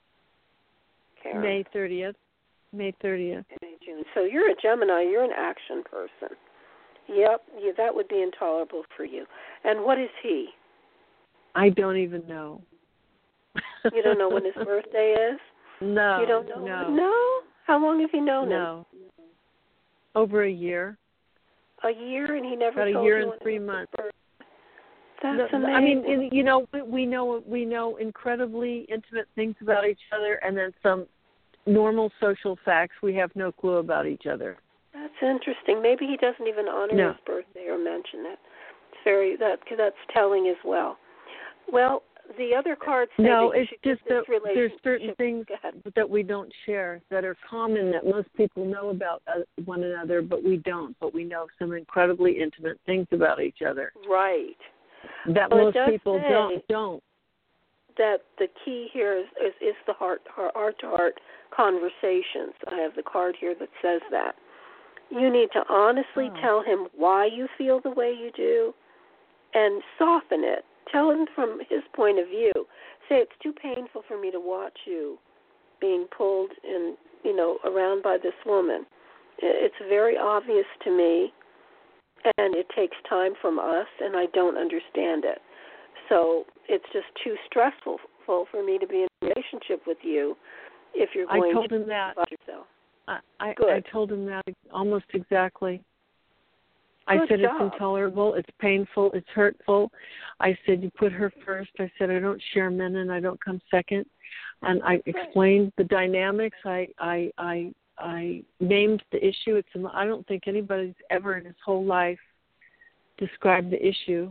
S4: Karen?
S1: May thirtieth. May thirtieth.
S4: May, June. So you're a Gemini. You're an action person. Yep, yeah, that would be intolerable for you. And what is he?
S1: I don't even know.
S4: You don't know when his birthday is?
S1: No.
S4: You don't know?
S1: No.
S4: No? How long have you known
S1: no. him? No. Over a year.
S4: A year, and he never
S1: About
S4: told
S1: a year
S4: you
S1: and three months.
S4: That's
S1: no,
S4: amazing.
S1: I mean, in, you know, we know we know incredibly intimate things about each other, and then some normal social facts we have no clue about each other.
S4: That's interesting. Maybe he doesn't even honor
S1: no.
S4: his birthday or mention it. It's very that cause that's telling as well. Well, the other cards say
S1: no,
S4: that you
S1: it's
S4: should
S1: just
S4: get this
S1: that there's certain things
S4: Go ahead.
S1: that we don't share that are common that most people know about uh, one another, but we don't. But we know some incredibly intimate things about each other.
S4: Right.
S1: That
S4: well,
S1: most people don't don't.
S4: That the key here is, is, is the heart heart to heart conversations. I have the card here that says that. You need to honestly
S1: oh.
S4: tell him why you feel the way you do and soften it. Tell him from his point of view. Say, it's too painful for me to watch you being pulled in, you know, around by this woman. It's very obvious to me, and it takes time from us, and I don't understand it. So it's just too stressful for me to be in a relationship with you if you're going
S1: I told
S4: to
S1: him that.
S4: about yourself.
S1: I, I,
S4: Good.
S1: I told him that almost exactly. I
S4: Good
S1: said
S4: job.
S1: it's intolerable, it's painful, it's hurtful. I said you put her first. I said I don't share men and I don't come second. And I explained the dynamics. I I I, I named the issue. It's I don't think anybody's ever in his whole life described the issue.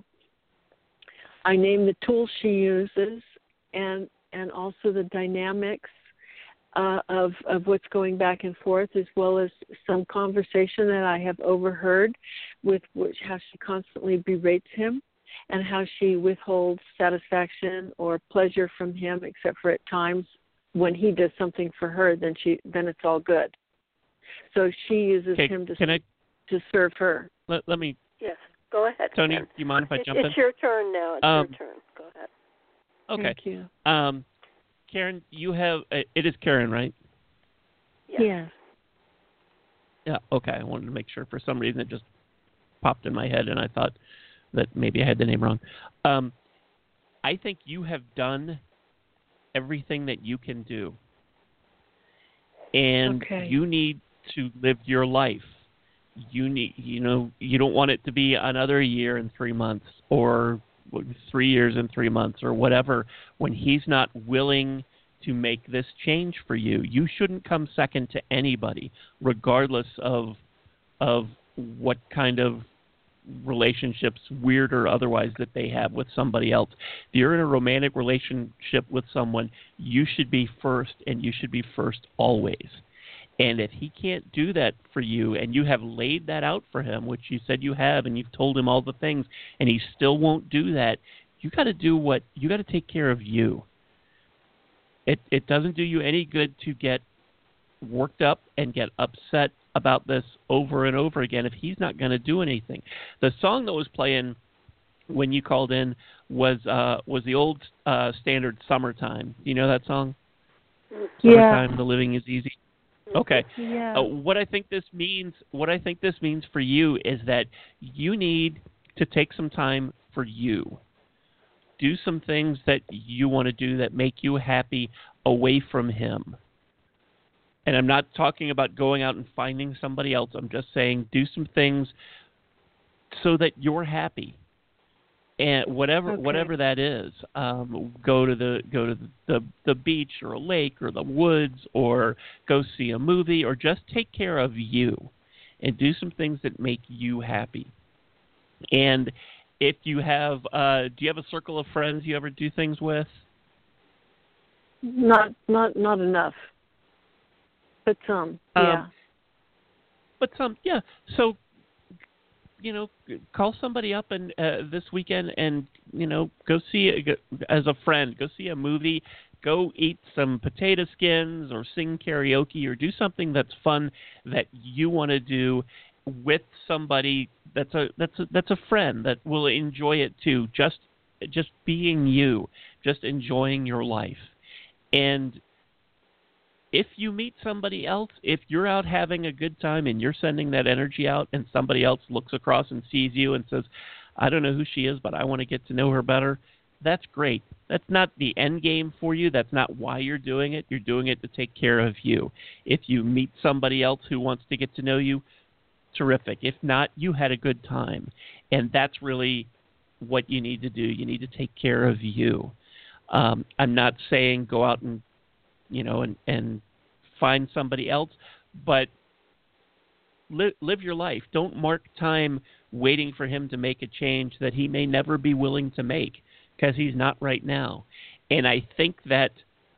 S1: I named the tools she uses and and also the dynamics Uh, of, of what's going back and forth, as well as some conversation that I have overheard with which how she constantly berates him and how she withholds satisfaction or pleasure from him, except for at times when he does something for her, then she then it's all good. So she uses
S3: okay,
S1: him to
S3: can I,
S1: to serve her.
S3: Let, let me.
S4: Yes, go ahead.
S3: Tony,
S4: Ken.
S3: do you mind if I
S4: it's,
S3: jump
S4: it's
S3: in?
S4: It's your turn now. It's
S3: um,
S4: your turn. Go ahead.
S3: Okay.
S1: Thank you.
S3: Um, Karen, you have uh, it is Karen, right?
S4: Yes.
S1: Yes.
S3: Yeah. Okay. I wanted to make sure. For some reason, it just popped in my head, and I thought that maybe I had the name wrong. Um, I think you have done everything that you can do, and
S1: okay.
S3: you need to live your life. You need, you know, you don't want it to be another year and three months, or three years and three months, or whatever. When he's not willing to make this change for you, you shouldn't come second to anybody, regardless of of what kind of relationships, weird or otherwise, that they have with somebody else. If you're in a romantic relationship with someone, you should be first, and you should be first always. And if he can't do that for you, and you have laid that out for him, which you said you have, and you've told him all the things, and he still won't do that, you got to do what you got to take care of you. It it doesn't do you any good to get worked up and get upset about this over and over again if he's not going to do anything. The song that was playing when you called in was uh, was the old uh, standard "Summertime." Do you know that song? Summertime,
S1: yeah.
S3: the living is easy. Okay.
S1: Yeah.
S3: Uh, what I think this means, what I think this means for you is that you need to take some time for you. Do some things that you want to do that make you happy away from him. And I'm not talking about going out and finding somebody else. I'm just saying do some things so that you're happy. And whatever
S1: okay.
S3: whatever that is, um, go to the go to the, the the beach or a lake or the woods, or go see a movie, or just take care of you and do some things that make you happy. And if you have, uh, do you have a circle of friends you ever do things with?
S1: Not not not enough, but some.
S3: Um,
S1: yeah.
S3: But some, yeah. So, you know, call somebody up and uh, this weekend, and you know, go see a, as a friend. Go see a movie. Go eat some potato skins, or sing karaoke, or do something that's fun that you want to do with somebody that's a that's a, that's a friend that will enjoy it too. Just just being you, just enjoying your life. And if you meet somebody else, if you're out having a good time and you're sending that energy out, and somebody else looks across and sees you and says, I don't know who she is, but I want to get to know her better, that's great. That's not the end game for you. That's not why you're doing it. You're doing it to take care of you. If you meet somebody else who wants to get to know you, terrific. If not, you had a good time. And that's really what you need to do. You need to take care of you. Um, I'm not saying go out and you know, and, and find somebody else, but li- live your life. Don't mark time waiting for him to make a change that he may never be willing to make, because he's not right now. And I think that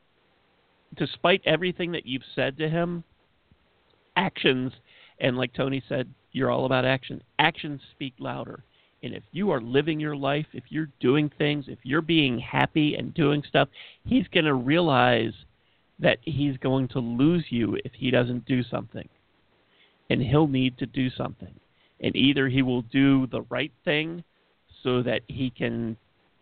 S3: despite everything that you've said to him, actions, and like Tony said, you're all about action. Actions speak louder. And if you are living your life, if you're doing things, if you're being happy and doing stuff, he's going to realize that he's going to lose you if he doesn't do something. And he'll need to do something. And either he will do the right thing so that he can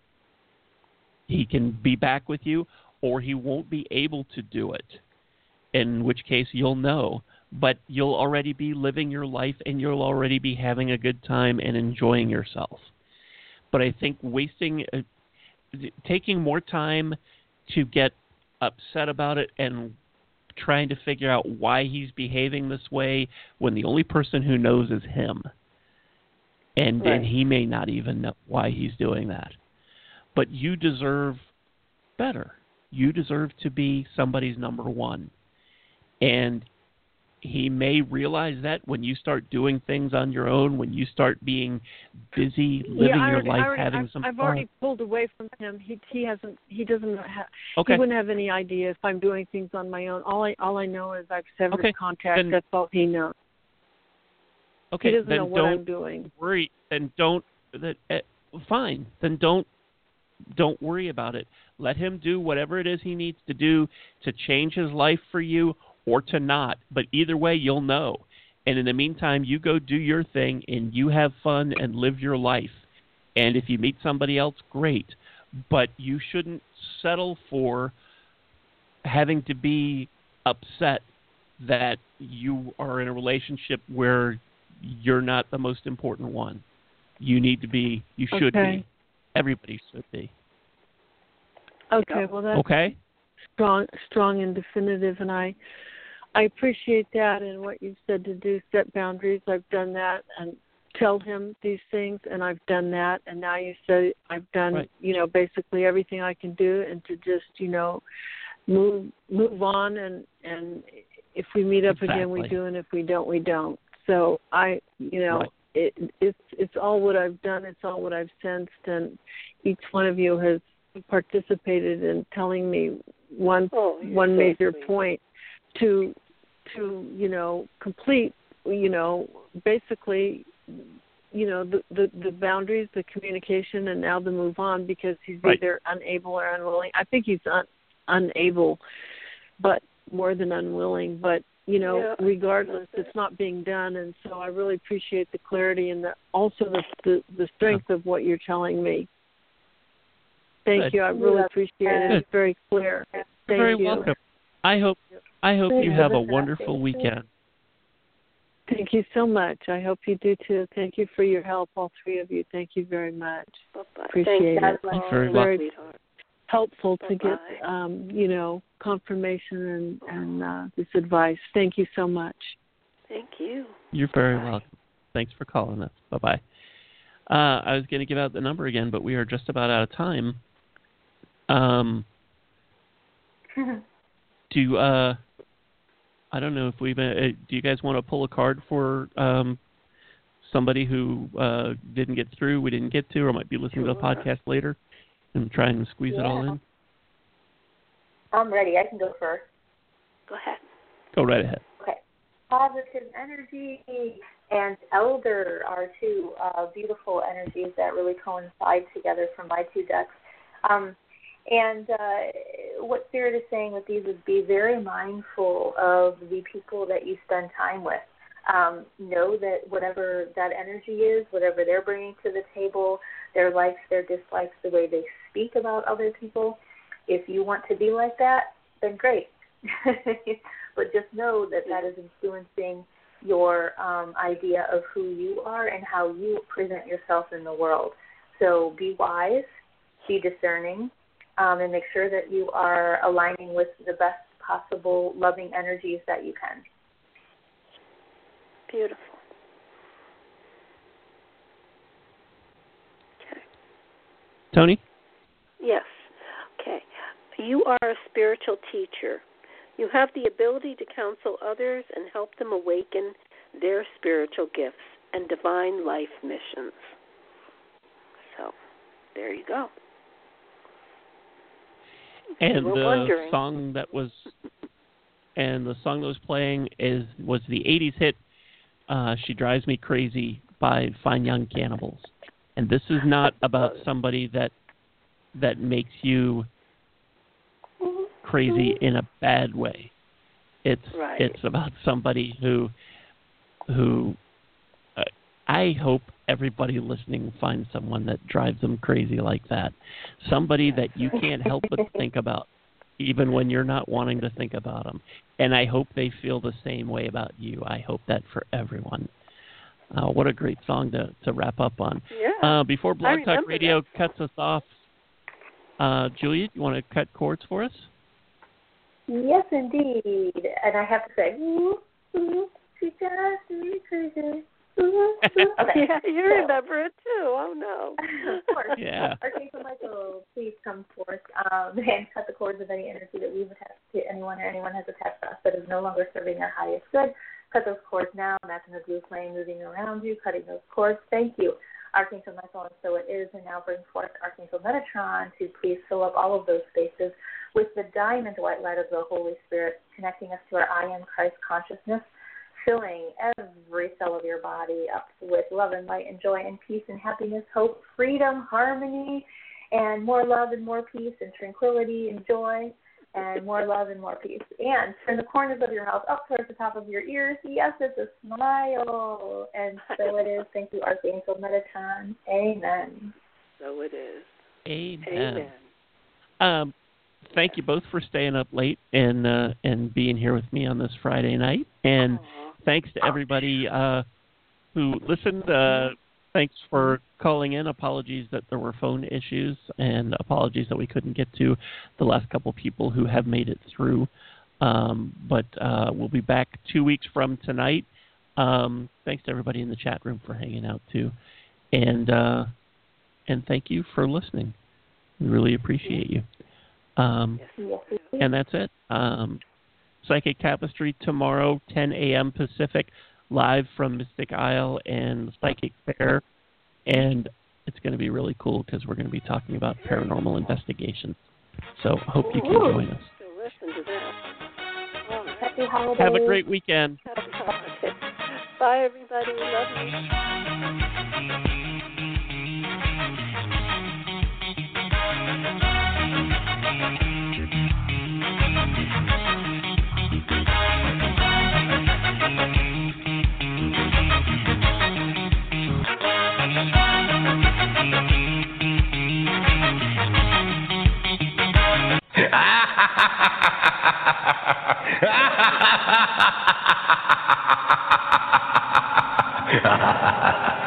S3: he can be back with you, or he won't be able to do it, in which case you'll know. But you'll already be living your life, and you'll already be having a good time and enjoying yourself. But I think wasting, uh, taking more time to get upset about it and trying to figure out why he's behaving this way, when the only person who knows is him. And,
S4: right.
S3: and he may not even know why he's doing that. But you deserve better. You deserve to be somebody's number one. And he may realize that when you start doing things on your own, when you start being busy, living
S1: yeah,
S3: your
S1: already,
S3: life,
S1: already,
S3: having
S1: I've,
S3: some
S1: I've
S3: fun.
S1: already pulled away from him. He he hasn't. He doesn't have.
S3: Okay.
S1: He wouldn't have any idea if I'm doing things on my own. All I all I know is I've severed
S3: Okay.
S1: contact.
S3: Then,
S1: That's all he knows.
S3: Okay.
S1: He doesn't
S3: then
S1: know what
S3: don't
S1: I'm doing.
S3: worry. Then don't. That uh, fine. Then don't. Don't worry about it. Let him do whatever it is he needs to do to change his life for you, or to not. But either way, you'll know. And in the meantime, you go do your thing, and you have fun and live your life. And if you meet somebody else, great. But you shouldn't settle for having to be upset that you are in a relationship where you're not the most important one. You need to be, you should
S1: Okay.
S3: be. Everybody should be.
S1: Okay, well that's
S3: okay?
S1: strong, strong and definitive, and I, I appreciate that and what you've said to do, set boundaries. I've done that, and tell him these things, and I've done that. And now you said I've done,
S3: Right.
S1: you know, basically everything I can do, and to just, you know, move move on. And and if we meet up again, we
S3: Exactly.
S1: do, and if we don't, we don't. So I, you know.
S3: Right.
S1: It, it's it's all what I've done. It's all what I've sensed, and each one of you has participated in telling me one
S4: Oh, you're
S1: one
S4: so
S1: major
S4: sweet.
S1: point to to you know complete you know basically you know the, the the boundaries, the communication, and now the move on, because he's
S3: Right.
S1: either unable or unwilling. I think he's un, unable, but more than unwilling. But you know,
S4: yeah.
S1: regardless, it's not being done, and so I really appreciate the clarity and the, also the, the the strength of what you're telling me. Thank
S3: Good.
S1: you. I really appreciate it.
S3: Good.
S1: It's very clear. Thank
S3: You're very
S1: you.
S3: welcome. I hope I hope you have a wonderful weekend.
S1: Thank you so much. I hope you do too. Thank you for your help, all three of you. Thank you very much.
S4: Bye-bye.
S1: Appreciate
S4: Thanks,
S1: it.
S3: You're very
S1: Very
S4: sweetheart.
S1: helpful to
S4: Bye-bye.
S1: get, um, you know, confirmation and, and uh, this advice. Thank you so much.
S4: Thank you.
S3: You're very
S4: Bye.
S3: welcome. Thanks for calling us. Bye-bye. Uh, I was going to give out the number again, but we are just about out of time. Um, do, uh, I don't know if we've, uh, do you guys want to pull a card for um, somebody who uh, didn't get through, we didn't get to, or might be listening
S4: Sure.
S3: to the podcast later and trying to squeeze
S5: yeah.
S3: it all in?
S5: I'm ready. I can go first.
S4: Go ahead.
S3: Go right ahead.
S5: Okay. Positive energy and elder are two uh, beautiful energies that really coincide together from my two decks. Um, and uh, what Spirit is saying with these is be very mindful of the people that you spend time with. Um, know that whatever that energy is, whatever they're bringing to the table, their likes, their dislikes, the way they speak about other people, if you want to be like that, then great. But just know that that is influencing your um, idea of who you are and how you present yourself in the world. So be wise, be discerning, um, and make sure that you are aligning with the best possible loving energies that you can.
S4: Beautiful. Okay.
S3: Tony?
S4: Yes. Okay. You are a spiritual teacher. You have the ability to counsel others and help them awaken their spiritual gifts and divine life missions. So, there you go.
S3: And
S4: We're
S3: the
S4: wondering.
S3: song that was and the song that was playing is was the eighties hit uh, She Drives Me Crazy by Fine Young Cannibals. And this is not about somebody that that makes you crazy in a bad way. It's
S4: Right.
S3: it's about somebody who who uh, I hope everybody listening finds someone that drives them crazy like that. Somebody that you can't help but think about, even when you're not wanting to think about them. And I hope they feel the same way about you. I hope that for everyone. Uh, what a great song to, to wrap up on.
S4: Yeah.
S3: Uh, before Blog Talk
S4: remember
S3: Radio
S4: that.
S3: cuts us off, uh, Julia, you want to cut cords for us?
S5: Yes, indeed. And I have to say, ooh, ooh, she drives me crazy. Ooh, ooh. Okay.
S4: Yeah, you
S5: So,
S4: remember it too. Oh, no.
S5: of course.
S3: Yeah.
S5: Archangel Michael, please come forth um, and cut the cords of any energy that we've attached to anyone or anyone has attached to us that is no longer serving their highest good. Cut those cords now. Imagine a blue flame moving around you, cutting those cords. Thank you, Archangel Michael, and so it is. And now bring forth Archangel Metatron to please fill up all of those spaces with the diamond white light of the Holy Spirit, connecting us to our I Am Christ consciousness, filling every cell of your body up with love and light and joy and peace and happiness, hope, freedom, harmony, and more love and more peace and tranquility and joy and more love and more peace. And from the corners of your mouth up towards the top of your ears, yes, it's a smile. And so it is. Thank you, Archangel Metatron. Amen.
S4: So it is.
S3: Amen.
S4: Amen.
S3: Um, thank you both for staying up late and uh, and being here with me on this Friday night. And
S4: Aww.
S3: thanks to everybody uh, who listened. Uh, thanks for calling in. Apologies that there were phone issues, and apologies that we couldn't get to the last couple people who have made it through. Um, but uh, we'll be back two weeks from tonight. Um, thanks to everybody in the chat room for hanging out too, and uh, and thank you for listening. We really appreciate you. Um,
S5: Yes,
S3: and that's it. Um, Psychic Tapestry tomorrow, ten a.m. Pacific, live from Mystic Isle and Psychic Fair. And it's going to be really cool because we're going to be talking about paranormal investigations. So hope you can join us.
S4: So listen to that. All right.
S5: Happy holidays.
S3: Have a great weekend.
S4: Happy holidays. Bye, everybody. Love you.
S6: Thank you. ha ha ha